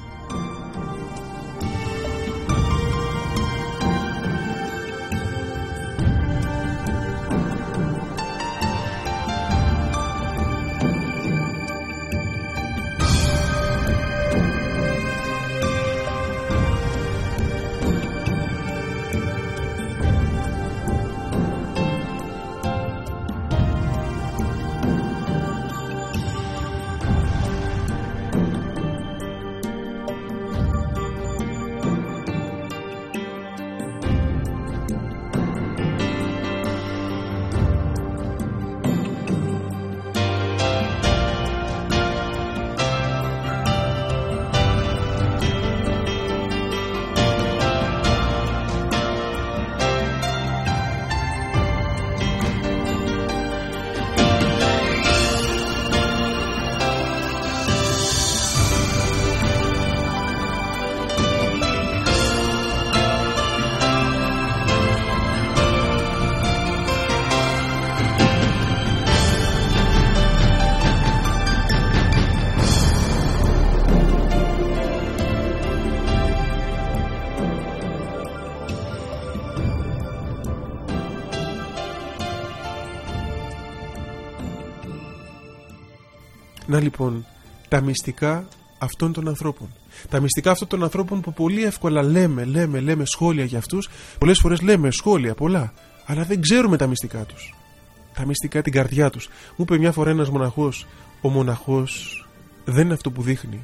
S1: Να λοιπόν, τα μυστικά αυτών των ανθρώπων. Τα μυστικά αυτών των ανθρώπων που πολύ εύκολα λέμε σχόλια για αυτούς. Πολλές φορές λέμε σχόλια πολλά, αλλά δεν ξέρουμε τα μυστικά τους. Τα μυστικά, την καρδιά τους. Μου είπε μια φορά ένας μοναχός, ο μοναχός δεν είναι αυτό που δείχνει.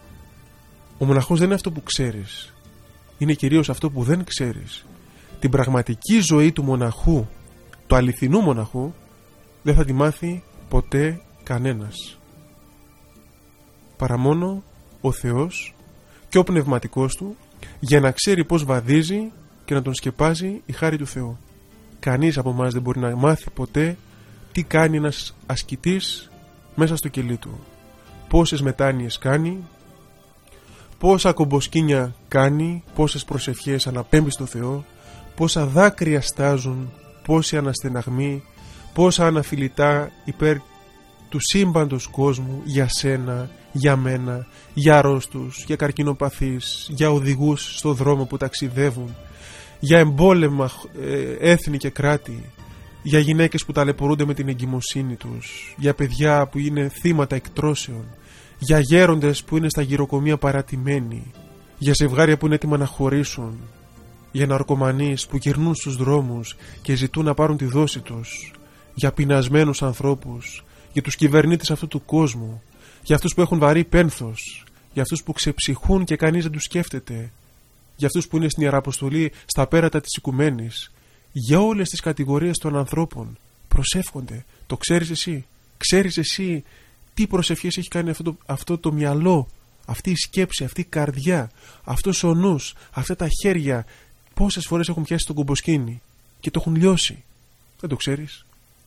S1: Ο μοναχός δεν είναι αυτό που ξέρεις. Είναι κυρίως αυτό που δεν ξέρεις. Την πραγματική ζωή του μοναχού, του αληθινού μοναχού, δεν θα τη μάθει ποτέ κανένας. Παρά μόνο ο Θεός και ο πνευματικός του, για να ξέρει πως βαδίζει και να τον σκεπάζει η χάρη του Θεού. Κανείς από εμάς δεν μπορεί να μάθει ποτέ τι κάνει ένας ασκητής μέσα στο κελί του. Πόσες μετάνοιες κάνει, πόσα κομποσκήνια κάνει, πόσες προσευχές αναπέμπει στο Θεό, πόσα δάκρυα στάζουν, πόσοι αναστεναγμοί, πόσα αναφιλητά υπέρ του σύμπαντος κόσμου για σένα, για μένα, για αρρώστους, για καρκινοπαθείς, για οδηγούς στο δρόμο που ταξιδεύουν, για εμπόλεμα έθνη και κράτη, για γυναίκες που ταλαιπωρούνται με την εγκυμοσύνη τους, για παιδιά που είναι θύματα εκτρώσεων, για γέροντες που είναι στα γυροκομεία παρατημένοι, για ζευγάρια που είναι έτοιμα να χωρίσουν, για ναρκωμανείς που γυρνούν στους δρόμους και ζητούν να πάρουν τη δόση τους, για πεινασμένους ανθρώπους, για τους κυβερνήτες αυτού του κόσμου, για αυτούς που έχουν βαρύ πένθος, για αυτούς που ξεψυχούν και κανείς δεν τους σκέφτεται, για αυτούς που είναι στην Ιεραποστολή στα πέρατα της οικουμένης, για όλες τις κατηγορίες των ανθρώπων προσεύχονται. Το ξέρεις εσύ? Ξέρεις εσύ τι προσευχές έχει κάνει αυτό το μυαλό, αυτή η σκέψη, αυτή η καρδιά, αυτός ο νους, αυτά τα χέρια, πόσες φορές έχουν πιάσει τον κομποσκήνι και το έχουν λιώσει? Δεν το ξέρεις?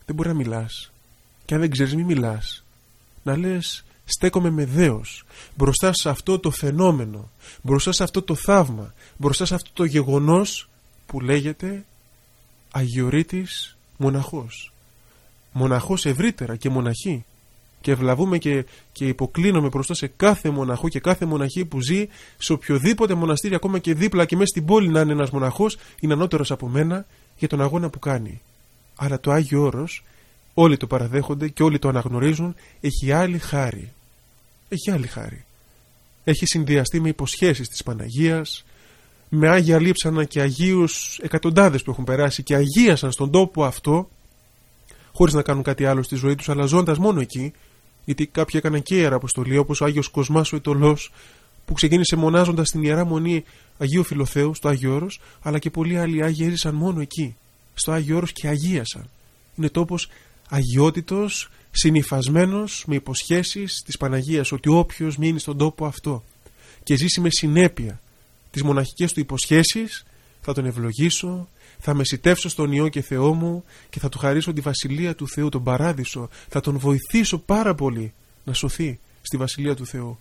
S1: δεν μπορεί να μιλάς. Και αν δεν ξέρεις, μη μιλάς. Να λες, στέκομαι με δέος μπροστά σε αυτό το φαινόμενο, μπροστά σε αυτό το θαύμα, μπροστά σε αυτό το γεγονός που λέγεται Αγιορείτης μοναχός. Μοναχός ευρύτερα και μοναχή. Και ευλαβούμε και υποκλίνομαι μπροστά σε κάθε μοναχό και κάθε μοναχή που ζει σε οποιοδήποτε μοναστήρι, ακόμα και δίπλα και μέσα στην πόλη να είναι ένας μοναχός, είναι ανώτερος από μένα για τον αγώνα που κάνει. Αλλά το Άγιο Όρος, όλοι το παραδέχονται και όλοι το αναγνωρίζουν, έχει άλλη χάρη. Έχει άλλη χάρη. Έχει συνδυαστεί με υποσχέσεις της Παναγίας, με Άγια Λείψανα και Αγίους εκατοντάδες που έχουν περάσει και αγίασαν στον τόπο αυτό, χωρίς να κάνουν κάτι άλλο στη ζωή τους, αλλά ζώντας μόνο εκεί, γιατί κάποιοι έκαναν και ιεραποστολή, όπως ο Άγιος Κοσμάς ο Αιτωλός, που ξεκίνησε μονάζοντας στην Ιερά Μονή Αγίου Φιλοθέου, στο Άγιο Όρος, αλλά και πολλοί άλλοι Άγιοι έζησαν μόνο εκεί, στο Άγιο Όρος, και αγίασαν. Είναι τόπος αγιότητος, συνυφασμένος με υποσχέσεις της Παναγίας, ότι όποιος μείνει στον τόπο αυτό και ζήσει με συνέπεια τις μοναχικές του υποσχέσεις, θα τον ευλογήσω, θα μεσιτεύσω στον Υιό και Θεό μου και θα του χαρίσω τη Βασιλεία του Θεού, τον Παράδεισο, θα τον βοηθήσω πάρα πολύ να σωθεί στη Βασιλεία του Θεού.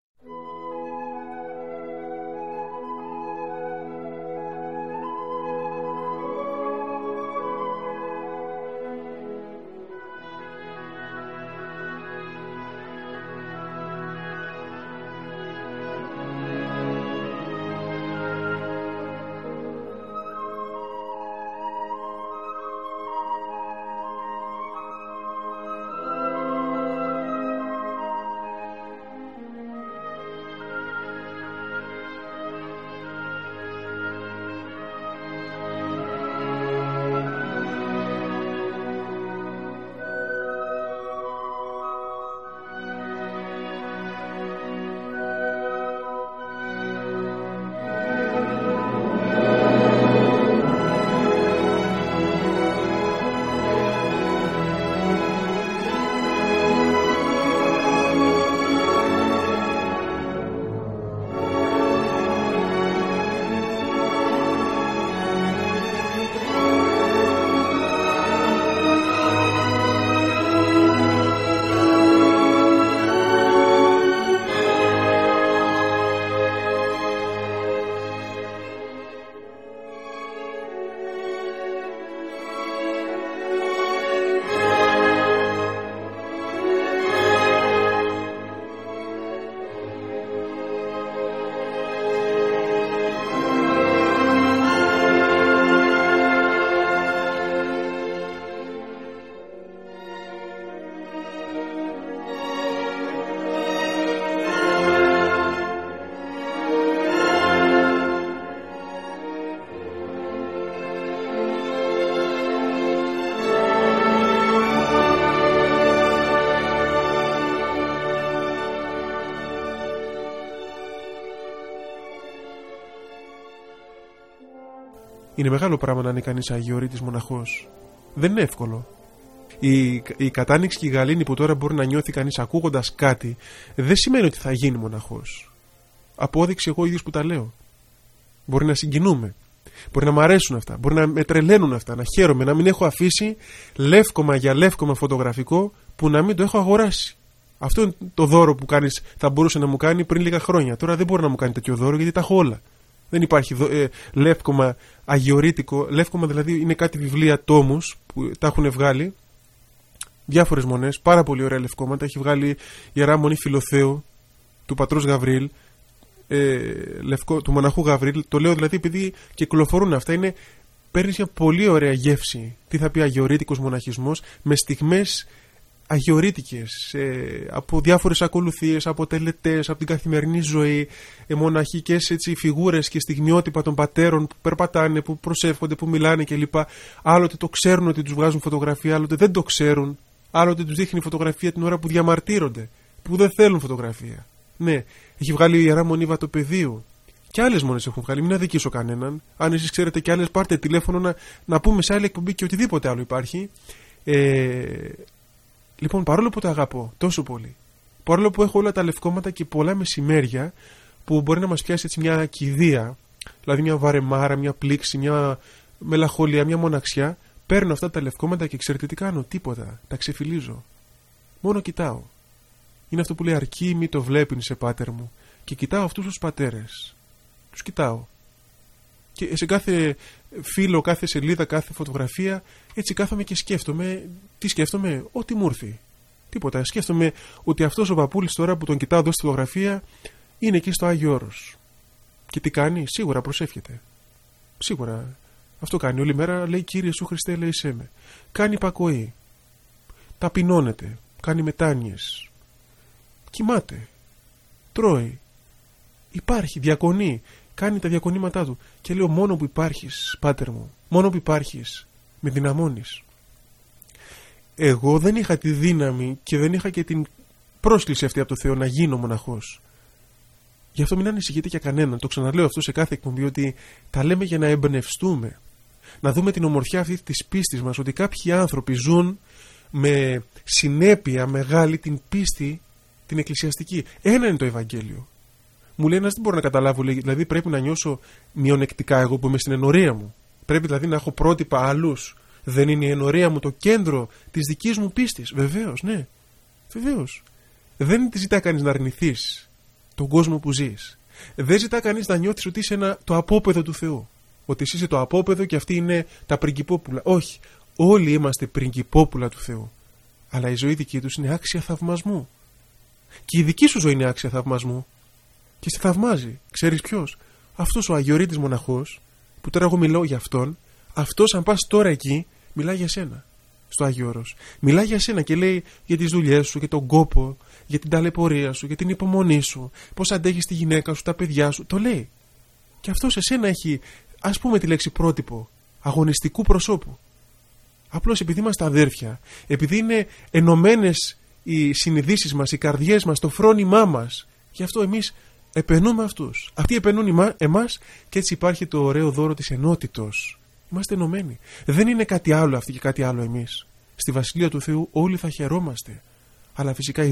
S1: Είναι μεγάλο πράγμα να είναι κανείς αγιορείτης μοναχός. Δεν είναι εύκολο. Η κατάνοιξη και η γαλήνη που τώρα μπορεί να νιώθει κανείς ακούγοντας κάτι, δεν σημαίνει ότι θα γίνει μοναχός. Απόδειξη εγώ ίδιος που τα λέω. Μπορεί να συγκινούμε. Μπορεί να μ' αρέσουν αυτά. Μπορεί να με τρελαίνουν αυτά. Να χαίρομαι. Να μην έχω αφήσει λεύκομα για λεύκομα φωτογραφικό που να μην το έχω αγοράσει. Αυτό είναι το δώρο που θα μπορούσε να μου κάνει πριν λίγα χρόνια. Τώρα δεν μπορεί να μου κάνει τέτοιο δώρο γιατί τα έχω όλα. Δεν υπάρχει λεύκομα αγιορείτικο. Λεύκομα δηλαδή είναι κάτι βιβλία τόμους που τα έχουν βγάλει. Διάφορες μονές, πάρα πολύ ωραία λευκόματα. Έχει βγάλει η Ιερά Μονή Φιλοθέου του πατρός Γαβρίλ, του μοναχού Γαβρίλ. Το λέω δηλαδή επειδή κυκλοφορούν αυτά. Παίρνεις μια πολύ ωραία γεύση. Τι θα πει αγιορείτικος μοναχισμός, με στιγμές αγιορείτικες, από διάφορες ακολουθίες, από τελετές, από την καθημερινή ζωή, μοναχικές έτσι, φιγούρες και στιγμιότυπα των πατέρων που περπατάνε, που προσεύχονται, που μιλάνε κλπ. Άλλοτε το ξέρουν ότι τους βγάζουν φωτογραφία, άλλοτε δεν το ξέρουν. Άλλοτε τους δείχνει φωτογραφία την ώρα που διαμαρτύρονται, που δεν θέλουν φωτογραφία. Ναι, έχει βγάλει η Ιερά Μονή Βατοπεδίου. Και άλλες μονές έχουν βγάλει, μην αδικήσω κανέναν. Αν εσείς ξέρετε και άλλες, πάρτε τηλέφωνο να πούμε σε άλλη εκπομπή και οτιδήποτε άλλο υπάρχει. Λοιπόν, παρόλο που τα αγαπώ τόσο πολύ, παρόλο που έχω όλα τα λευκόματα και πολλά μεσημέρια που μπορεί να μας πιάσει έτσι μια κηδεία, δηλαδή μια βαρεμάρα, μια πλήξη, μια μελαγχολία, μια μοναξιά, Παίρνω αυτά τα λευκόματα και ξέρετε τι κάνω? Τίποτα. Τα ξεφυλίζω. Μόνο κοιτάω. Είναι αυτό που λέει αρκεί μη το βλέπειν σε πάτερ μου. Και κοιτάω αυτούς τους πατέρες. Τους κοιτάω. Και σε κάθε φύλλο, κάθε σελίδα, κάθε φωτογραφία, έτσι κάθομαι και σκέφτομαι. Τι σκέφτομαι? Ό,τι μου έρθει. Τίποτα. Σκέφτομαι ότι αυτός ο παππούλης τώρα που τον κοιτάω εδώ στη φωτογραφία είναι εκεί στο Άγιο Όρος. Και τι κάνει? Σίγουρα προσεύχεται. Σίγουρα αυτό κάνει. Όλη μέρα λέει Κύριε Ιησού Χριστέ ελέησέ με. Κάνει υπακοή. Ταπεινώνεται. Κάνει μετάνοιες. Κοιμάται. Τρώει. Υπάρχει. Διακονεί. Κάνει τα διακονήματά του. Και λέω μόνο που υπάρχεις, Πάτερ μου, μόνο που υπάρχεις, με δυναμώνεις. Εγώ δεν είχα τη δύναμη και δεν είχα και την πρόσκληση αυτή από το Θεό να γίνω μοναχός. Γι' αυτό μην ανησυχείτε για κανέναν. Το ξαναλέω αυτό σε κάθε εκπομπή, ότι τα λέμε για να εμπνευστούμε. Να δούμε την ομορφιά αυτή της πίστης μας, ότι κάποιοι άνθρωποι ζουν με συνέπεια μεγάλη την πίστη την εκκλησιαστική. Ένα είναι το Ευαγγέλιο. Μου λέει ένας δεν μπορώ να καταλάβω, λέει, δηλαδή πρέπει να νιώσω μειονεκτικά εγώ που είμαι στην ενορία μου. Πρέπει δηλαδή να έχω πρότυπα άλλους. Δεν είναι η ενορία μου το κέντρο της δικής μου πίστης? Βεβαίως, ναι. Βεβαίως. Δεν ζητά κανείς να αρνηθείς τον κόσμο που ζεις. Δεν ζητά κανείς να νιώθεις ότι είσαι το απόπεδο του Θεού. Ότι εσύ είσαι το απόπεδο και αυτοί είναι τα πριγκυπόπουλα. Όχι. Όλοι είμαστε πριγκυπόπουλα του Θεού. Αλλά η ζωή δική τους είναι άξια θαυμασμού. Και η δική σου ζωή είναι άξια θαυμασμού. Και σε θαυμάζει. Ξέρεις ποιος? Αυτός ο Αγιορείτης μοναχός, που τώρα εγώ μιλάω για αυτόν. Αυτός, αν πας τώρα εκεί, μιλάει για σένα. Στο Άγιο Όρος. Μιλάει για σένα και λέει για τις δουλειές σου, για τον κόπο, για την ταλαιπωρία σου, για την υπομονή σου, πώς αντέχεις τη γυναίκα σου, τα παιδιά σου. Το λέει. Και αυτός εσένα έχει, ας πούμε τη λέξη πρότυπο, αγωνιστικού προσώπου. Απλώς επειδή είμαστε αδέρφια, επειδή είναι ενωμένες οι συνειδήσεις μας, οι καρδιές μας, το φρόνημά μας, γι' αυτό εμείς επενούμε αυτούς. Αυτοί επενούν εμάς και έτσι υπάρχει το ωραίο δώρο της ενότητος. Είμαστε ενωμένοι. Δεν είναι κάτι άλλο αυτοί και κάτι άλλο εμείς. Στη Βασιλεία του Θεού όλοι θα χαιρόμαστε. Αλλά φυσικά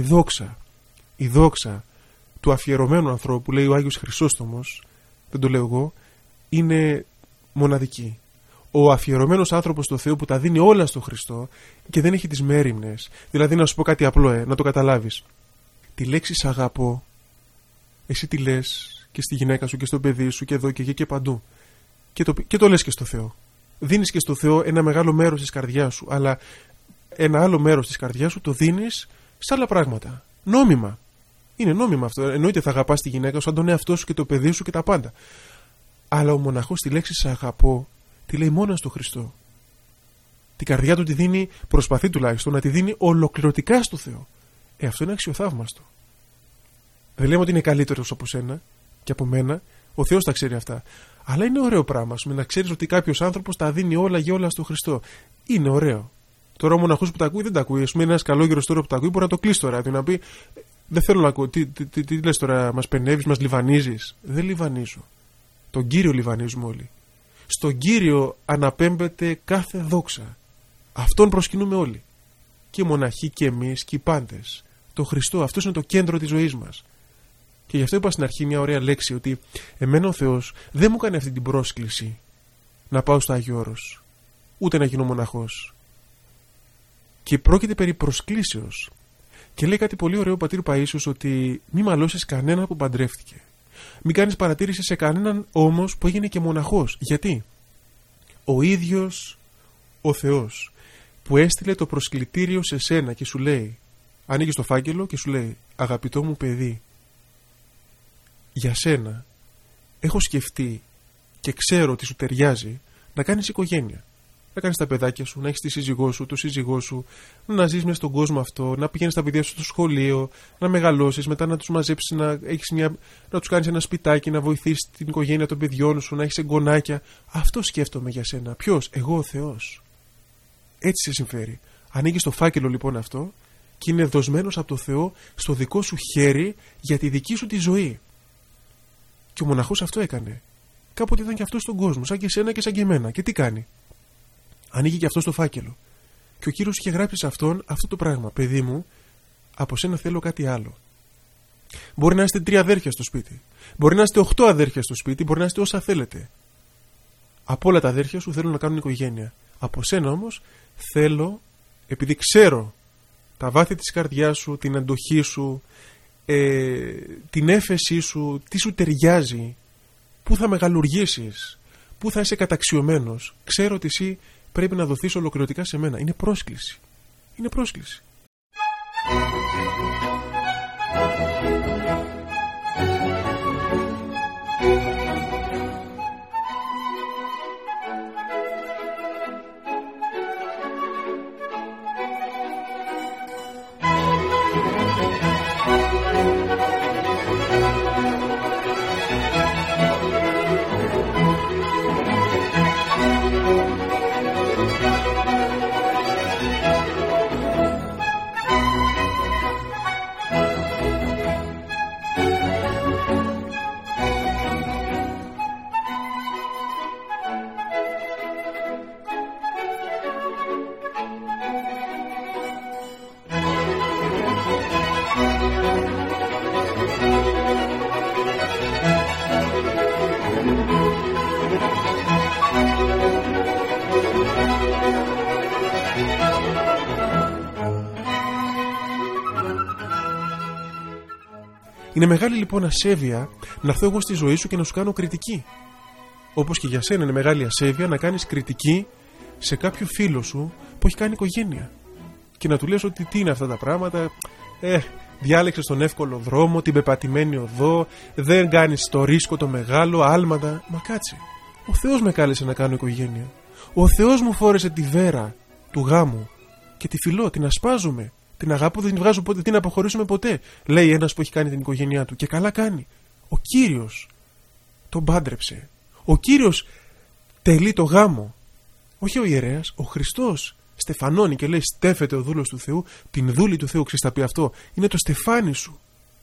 S1: η δόξα του αφιερωμένου ανθρώπου, που λέει ο Άγιος Χρυσόστομος, δεν το λέω εγώ, είναι μοναδική. Ο αφιερωμένος άνθρωπος στο Θεό που τα δίνει όλα στο Χριστό και δεν έχει τις μέριμνες. Δηλαδή, να σου πω κάτι απλό, να το καταλάβεις. Τη λέξη «σ' αγαπώ», εσύ τη λες και στη γυναίκα σου και στο παιδί σου και εδώ και εκεί και παντού. Και το λες και στο Θεό. Δίνεις και στο Θεό ένα μεγάλο μέρος της καρδιάς σου, αλλά ένα άλλο μέρος της καρδιάς σου το δίνεις σε άλλα πράγματα. Νόμιμα. Είναι νόμιμα αυτό. Εννοείται θα αγαπάς τη γυναίκα σου, σαν τον εαυτό σου και το παιδί σου και τα πάντα. Αλλά ο μοναχός τη λέξη «σ' αγαπώ» τη λέει μόνο στο Χριστό. Την καρδιά του τη δίνει, προσπαθεί τουλάχιστον να τη δίνει ολοκληρωτικά στο Θεό. Αυτό είναι αξιοθαύμαστο. Δεν λέμε ότι είναι καλύτερος από σένα και από μένα. Ο Θεός τα ξέρει αυτά. Αλλά είναι ωραίο πράγμα να ξέρεις ότι κάποιος άνθρωπος τα δίνει όλα για όλα στο Χριστό. Είναι ωραίο. Τώρα ο μοναχός που τα ακούει δεν τα ακούει. Α πούμε, ένας καλόγερος τώρα που τα ακούει μπορεί να το κλείσει το ράδιο, να πει δεν θέλω να ακούω. Τι λες τώρα, μας πενεύεις, μας λιβανίζεις? Δεν λιβανίζω. Τον Κύριο λιβανίζουμε όλοι. Στον Κύριο αναπέμπεται κάθε δόξα. Αυτόν προσκυνούμε όλοι. Και οι μοναχοί και εμείς και οι πάντες. Το Χριστό, αυτός είναι το κέντρο της ζωής μας. Και γι' αυτό είπα στην αρχή μια ωραία λέξη, ότι εμένα ο Θεός δεν μου κάνει αυτή την πρόσκληση να πάω στο Άγιο Όρος, ούτε να γίνω μοναχός. Και πρόκειται περί προσκλήσεως. Και λέει κάτι πολύ ωραίο ο πατήρ Παΐσιος, ότι μη μαλώσεις κανένα που παντρεύτηκε. Μην κάνεις παρατήρηση σε κανέναν όμως που έγινε και μοναχός. Γιατί? Ο ίδιος ο Θεός που έστειλε το προσκλητήριο σε σένα και σου λέει, ανοίγεις το φάκελο και σου λέει, αγαπητό μου παιδί, για σένα έχω σκεφτεί και ξέρω ότι σου ταιριάζει να κάνεις οικογένεια. Να κάνεις τα παιδάκια σου, να έχεις τη σύζυγό σου, το σύζυγό σου, να ζεις μες στον κόσμο αυτό, να πηγαίνεις τα παιδιά σου στο σχολείο, να μεγαλώσεις, μετά να τους μαζέψεις, να τους κάνεις ένα σπιτάκι, να βοηθήσεις την οικογένεια των παιδιών σου, να έχεις εγγονάκια. Αυτό σκέφτομαι για σένα. Ποιος? Εγώ ο Θεός. Έτσι σε συμφέρει. Ανοίγεις το φάκελο λοιπόν αυτό και είναι δοσμένος από το Θεό στο δικό σου χέρι για τη δική σου τη ζωή. Και ο μοναχός αυτό έκανε. Κάποτε ήταν και αυτό στον κόσμο, σαν και εσένα και σαν και εμένα. Και τι κάνει? Ανοίγει και αυτό το φάκελο. Και ο Κύριος είχε γράψει σε αυτόν αυτό το πράγμα. Παιδί μου, από σένα θέλω κάτι άλλο. Μπορεί να είστε 3 αδέρφια στο σπίτι. Μπορεί να είστε 8 αδέρφια στο σπίτι. Μπορεί να είστε όσα θέλετε. Από όλα τα αδέρφια σου θέλουν να κάνουν οικογένεια. Από σένα όμως θέλω, επειδή ξέρω τα βάθη της καρδιάς σου, την αντοχή σου, την έφεσή σου, τι σου ταιριάζει, πού θα μεγαλουργήσεις, πού θα είσαι καταξιωμένος. Ξέρω ότι εσύ πρέπει να δοθείς ολοκληρωτικά σε μένα. Είναι πρόσκληση. Είναι πρόσκληση. Είναι μεγάλη λοιπόν ασέβεια να έρθω εγώ στη ζωή σου και να σου κάνω κριτική. Όπως και για σένα είναι μεγάλη ασέβεια να κάνεις κριτική σε κάποιο φίλο σου που έχει κάνει οικογένεια. Και να του λες ότι τι είναι αυτά τα πράγματα, διάλεξες τον εύκολο δρόμο, την πεπατημένη οδό, δεν κάνεις το ρίσκο το μεγάλο, άλματα. Μα κάτσε, ο Θεός με κάλεσε να κάνω οικογένεια. Ο Θεός μου φόρεσε τη βέρα του γάμου και τη φιλώ, την ασπάζουμε. Την αγάπη δεν την βγάζω ποτέ, την αποχωρήσουμε ποτέ. Λέει ένας που έχει κάνει την οικογένειά του. Και καλά κάνει. Ο Κύριος τον πάντρεψε. Ο Κύριος τελεί το γάμο. Όχι ο ιερέας, ο Χριστός στεφανώνει και λέει: στέφεται ο δούλος του Θεού, την δούλη του Θεού. Ξέρεις, θα πει αυτό. Είναι το στεφάνι σου.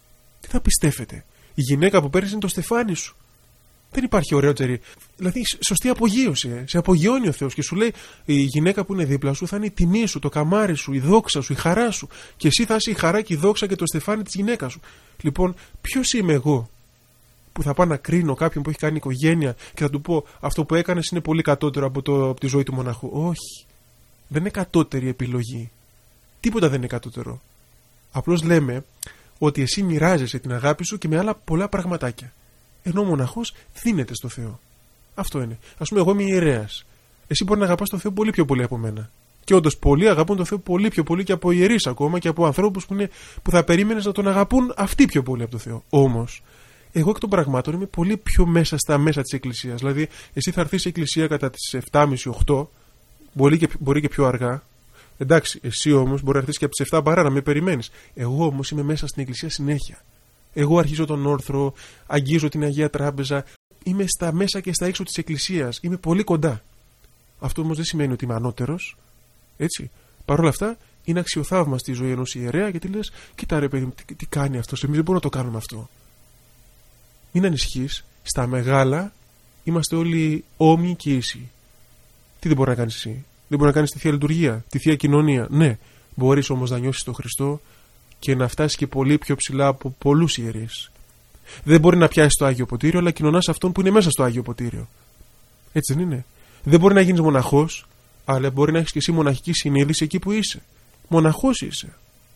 S1: Τι θα πιστεύετε. Η γυναίκα που παίρνει είναι το στεφάνι σου. Δεν υπάρχει ωραιότερη. Δηλαδή, σωστή απογείωση. Σε απογειώνει ο Θεός και σου λέει: η γυναίκα που είναι δίπλα σου θα είναι η τιμή σου, το καμάρι σου, η δόξα σου, η χαρά σου. Και εσύ θα είσαι η χαρά και η δόξα και το στεφάνι της γυναίκας σου. Λοιπόν, ποιος είμαι εγώ που θα πάω να κρίνω κάποιον που έχει κάνει οικογένεια και θα του πω: αυτό που έκανες είναι πολύ κατώτερο από τη ζωή του μοναχού. Όχι. Δεν είναι κατώτερη επιλογή. Τίποτα δεν είναι κατώτερο. Απλώς λέμε ότι εσύ μοιράζεσαι την αγάπη σου και με άλλα πολλά πραγματάκια. Ενώ ο μοναχός δίνεται στο Θεό. Αυτό είναι. Ας πούμε, εγώ είμαι ιερέας. Εσύ μπορεί να αγαπάς τον Θεό πολύ πιο πολύ από μένα. Και όντως πολλοί αγαπούν τον Θεό πολύ πιο πολύ και από ιερείς ακόμα και από ανθρώπους που θα περίμενες να τον αγαπούν αυτοί πιο πολύ από τον Θεό. Όμως, εγώ εκ των πραγμάτων είμαι πολύ πιο μέσα στα μέσα της Εκκλησίας. Δηλαδή, εσύ θα έρθεις στην Εκκλησία κατά τις 7.30-8, μπορεί και πιο αργά. Εντάξει, εσύ όμως μπορεί να έρθεις και από τις 7 παρά να με περιμένεις. Εγώ όμως είμαι μέσα στην Εκκλησία συνέχεια. Εγώ αρχίζω τον όρθρο, αγγίζω την Αγία Τράπεζα. Είμαι στα μέσα και στα έξω της Εκκλησίας. Είμαι πολύ κοντά. Αυτό όμως δεν σημαίνει ότι είμαι ανώτερος. Έτσι. Παρ' όλα αυτά, είναι αξιοθαύμαστη η ζωή ενός ιερέα γιατί λες: κοίτα ρε παιδί μου, τι κάνει αυτός. Εμείς δεν μπορούμε να το κάνουμε αυτό. Μην ανησυχείς. Στα μεγάλα είμαστε όλοι όμοιοι και ίσοι. Τι δεν μπορεί να κάνεις εσύ. Δεν μπορεί να κάνεις τη θεία λειτουργία, τη θεία κοινωνία. Ναι, μπορείς όμως να νιώσεις τον Χριστό και να φτάσεις και πολύ πιο ψηλά από πολλούς ιερείς. Δεν μπορεί να πιάσεις το Άγιο Ποτήριο, αλλά κοινωνάς αυτόν που είναι μέσα στο Άγιο Ποτήριο. Έτσι δεν είναι. Δεν μπορεί να γίνεις μοναχός, αλλά μπορεί να έχεις και εσύ μοναχική συνείδηση εκεί που είσαι. Μοναχός είσαι.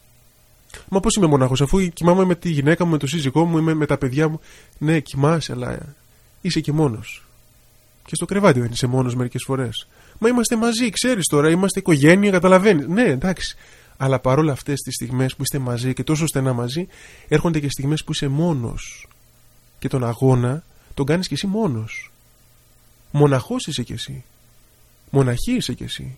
S1: Μα πώς είμαι μοναχός, αφού κοιμάμαι με τη γυναίκα μου, με τον σύζυγό μου, είμαι με τα παιδιά μου. Ναι, κοιμάσαι, αλλά είσαι και μόνος. Και στο κρεβάτι δεν είσαι μόνος μερικές φορές. Μα είμαστε μαζί, ξέρεις τώρα, είμαστε οικογένεια, καταλαβαίνεις. Ναι, εντάξει. Αλλά παρόλα αυτές τις στιγμές που είστε μαζί και τόσο στενά μαζί, έρχονται και στιγμές που είσαι μόνος. Και τον αγώνα τον κάνεις και εσύ μόνος. Μοναχός είσαι κι εσύ. Μοναχή είσαι κι εσύ.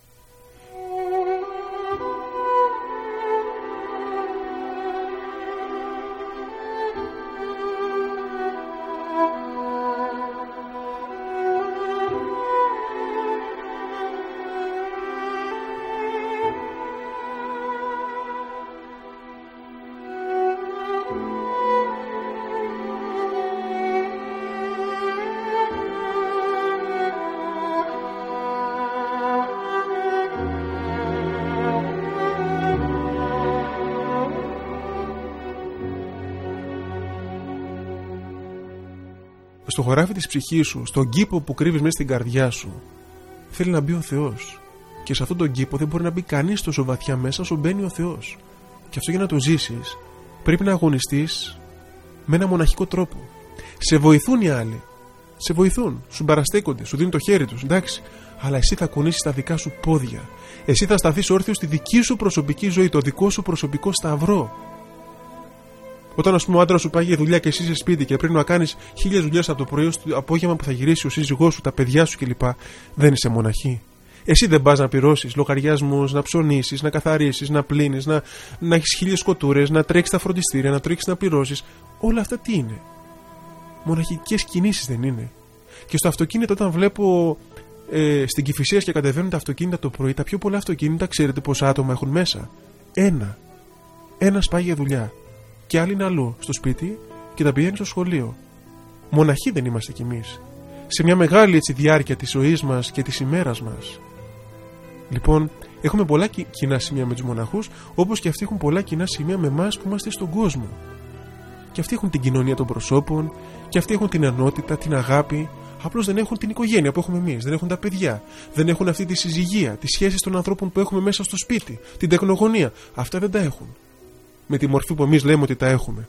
S1: Στο χωράφι της ψυχής σου, στον κήπο που κρύβεις μέσα στην καρδιά σου, θέλει να μπει ο Θεός. Και σε αυτόν τον κήπο δεν μπορεί να μπει κανείς τόσο βαθιά μέσα όσο μπαίνει ο Θεός. Και αυτό για να το ζήσεις πρέπει να αγωνιστείς με ένα μοναχικό τρόπο. Σε βοηθούν οι άλλοι. Σε βοηθούν, σου παραστέκονται, σου δίνουν το χέρι τους, εντάξει. Αλλά εσύ θα κουνήσεις τα δικά σου πόδια. Εσύ θα σταθείς όρθιος στη δική σου προσωπική ζωή, το δικό σου προσωπικό σταυρό. Όταν, ας πούμε, ο άντρας σου πάει για δουλειά και εσύ είσαι σπίτι και πρέπει να κάνεις 1000 δουλειές από το πρωί ως το απόγευμα που θα γυρίσει ο σύζυγός σου, τα παιδιά σου κλπ. Δεν είσαι μοναχή. Εσύ δεν πας να πληρώσεις λογαριασμούς, να ψωνίσεις, να καθαρίσεις, να πλύνεις, να έχεις 1000 σκοτούρες, να τρέξεις τα φροντιστήρια, να τρέξεις να πληρώσεις. Όλα αυτά τι είναι? Μοναχικές κινήσεις δεν είναι? Και στο αυτοκίνητο, όταν βλέπω στην Κηφισίας και κατεβαίνουν τα αυτοκίνητα το πρωί, τα πιο πολλά αυτοκίνητα, ξέρετε πόσα άτομα έχουν μέσα? Ένας πάει για δουλειά και άλλοι είναι αλλού στο σπίτι και τα πηγαίνει στο σχολείο. Μοναχοί δεν είμαστε κι εμείς, σε μια μεγάλη έτσι διάρκεια της ζωής μας και της ημέρας μας. Λοιπόν, έχουμε πολλά κοινά σημεία με τους μοναχούς, όπως και αυτοί έχουν πολλά κοινά σημεία με εμάς που είμαστε στον κόσμο. Και αυτοί έχουν την κοινωνία των προσώπων, και αυτοί έχουν την ενότητα, την αγάπη. Απλώς δεν έχουν την οικογένεια που έχουμε εμείς, δεν έχουν τα παιδιά, δεν έχουν αυτή τη συζυγία, τις σχέσεις των ανθρώπων που έχουμε μέσα στο σπίτι, την τεκνογωνία. Αυτά δεν τα έχουν. Με τη μορφή που εμείς λέμε ότι τα έχουμε.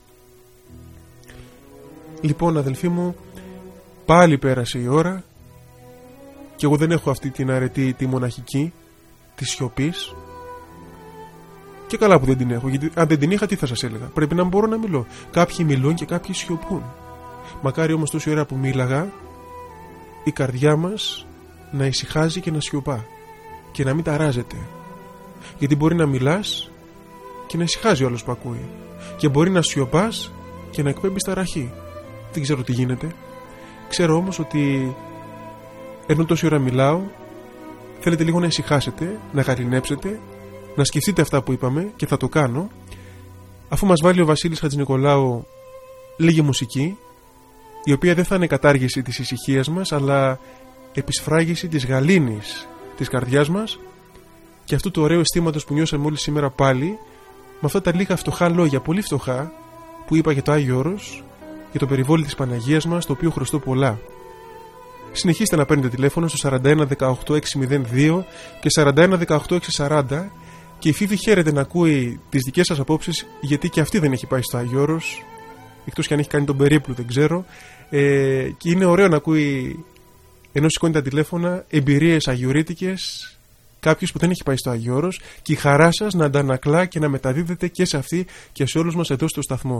S1: Λοιπόν, αδελφοί μου, πάλι πέρασε η ώρα και εγώ δεν έχω αυτή την αρετή, τη μοναχική, τη σιωπής. Και καλά που δεν την έχω, γιατί αν δεν την είχα, τι θα σας έλεγα? Πρέπει να μπορώ να μιλώ. Κάποιοι μιλούν και κάποιοι σιωπούν. Μακάρι όμως τόση ώρα που μίλαγα, η καρδιά μας να ησυχάζει και να σιωπά και να μην ταράζεται. Γιατί μπορεί να μιλάς και να ησυχάζει ο άλλος που ακούει, και μπορεί να σιωπάς και να εκπέμπεις ταραχή. Δεν ξέρω τι γίνεται. Ξέρω όμως ότι ενώ τόση ώρα μιλάω, θέλετε λίγο να ησυχάσετε, να γαληνέψετε, να σκεφτείτε αυτά που είπαμε, και θα το κάνω αφού μας βάλει ο Βασίλης Χατζηνικολάου λίγη μουσική, η οποία δεν θα είναι κατάργηση της ησυχίας μας, αλλά επισφράγιση της γαλήνης της καρδιάς μας και αυτού του ωραίου αισθήματος που νιώσαμε όλοι σήμερα πάλι, με αυτά τα λίγα φτωχά λόγια, πολύ φτωχά, που είπα για το Άγιο Όρος, για το περιβόλι της Παναγίας μας, το οποίο χρωστώ πολλά. Συνεχίστε να παίρνετε τηλέφωνο στο 41 18 602 και 41 18 640, και η Φίβη χαίρεται να ακούει τις δικές σας απόψεις, γιατί και αυτή δεν έχει πάει στο Άγιο Όρος, εκτός και αν έχει κάνει τον περίπλου, δεν ξέρω. Και είναι ωραίο να ακούει, ενώ σηκώνει τα τηλέφωνα, εμπειρίες αγιορείτικες, κάποιος που δεν έχει πάει στο Άγιο Όρος, και η χαρά σας να αντανακλά και να μεταδίδεται και σε αυτή και σε όλους μας εδώ στο σταθμό.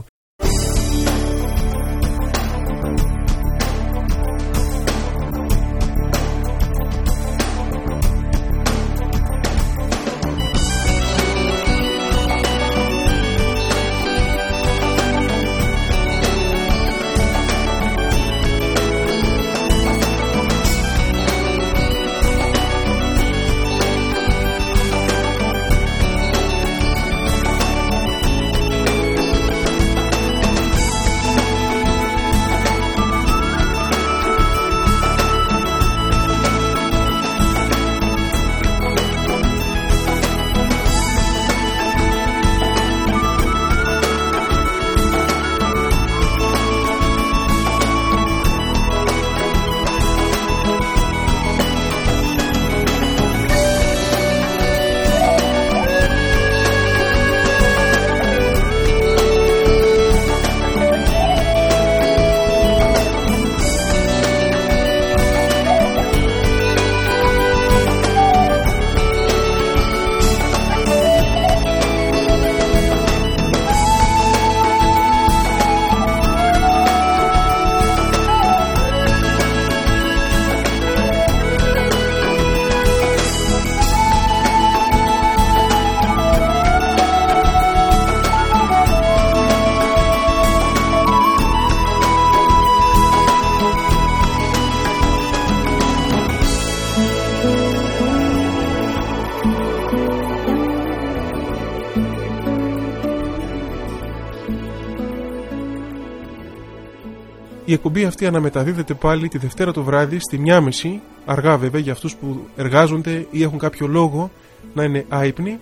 S1: Η εκπομπή αυτή αναμεταδίδεται πάλι τη Δευτέρα το βράδυ στη 1:30, αργά βέβαια για αυτούς που εργάζονται ή έχουν κάποιο λόγο να είναι άυπνοι.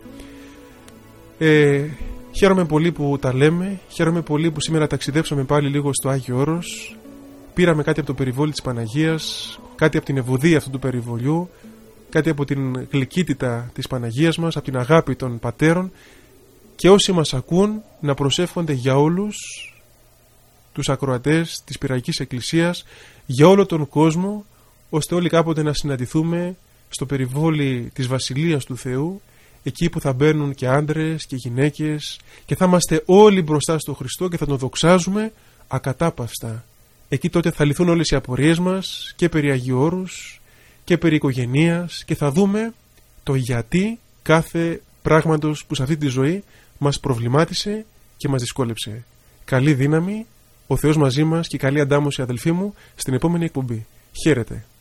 S1: Χαίρομαι πολύ που τα λέμε, χαίρομαι πολύ που σήμερα ταξιδέψαμε πάλι λίγο στο Άγιο Όρος. Πήραμε κάτι από το περιβόλι της Παναγίας, κάτι από την ευωδία αυτού του περιβολιού, κάτι από την γλυκύτητα της Παναγίας μας, από την αγάπη των πατέρων, και όσοι μας ακούν να προσεύχονται για όλους τους ακροατές της Πυραϊκής Εκκλησίας, για όλο τον κόσμο, ώστε όλοι κάποτε να συναντηθούμε στο περιβόλι της Βασιλείας του Θεού, εκεί που θα μπαίνουν και άντρες και γυναίκες, και θα είμαστε όλοι μπροστά στο Χριστό και θα τον δοξάζουμε ακατάπαυστα. Εκεί τότε θα λυθούν όλες οι απορίες μας και περί Αγίου Όρους και περί οικογενείας, και θα δούμε το γιατί κάθε πράγματος που σε αυτή τη ζωή μας προβλημάτισε και μας δυσκόλεψε. Καλή δύναμη, ο Θεός μαζί μας, και καλή αντάμωση, αδελφοί μου, στην επόμενη εκπομπή. Χαίρετε.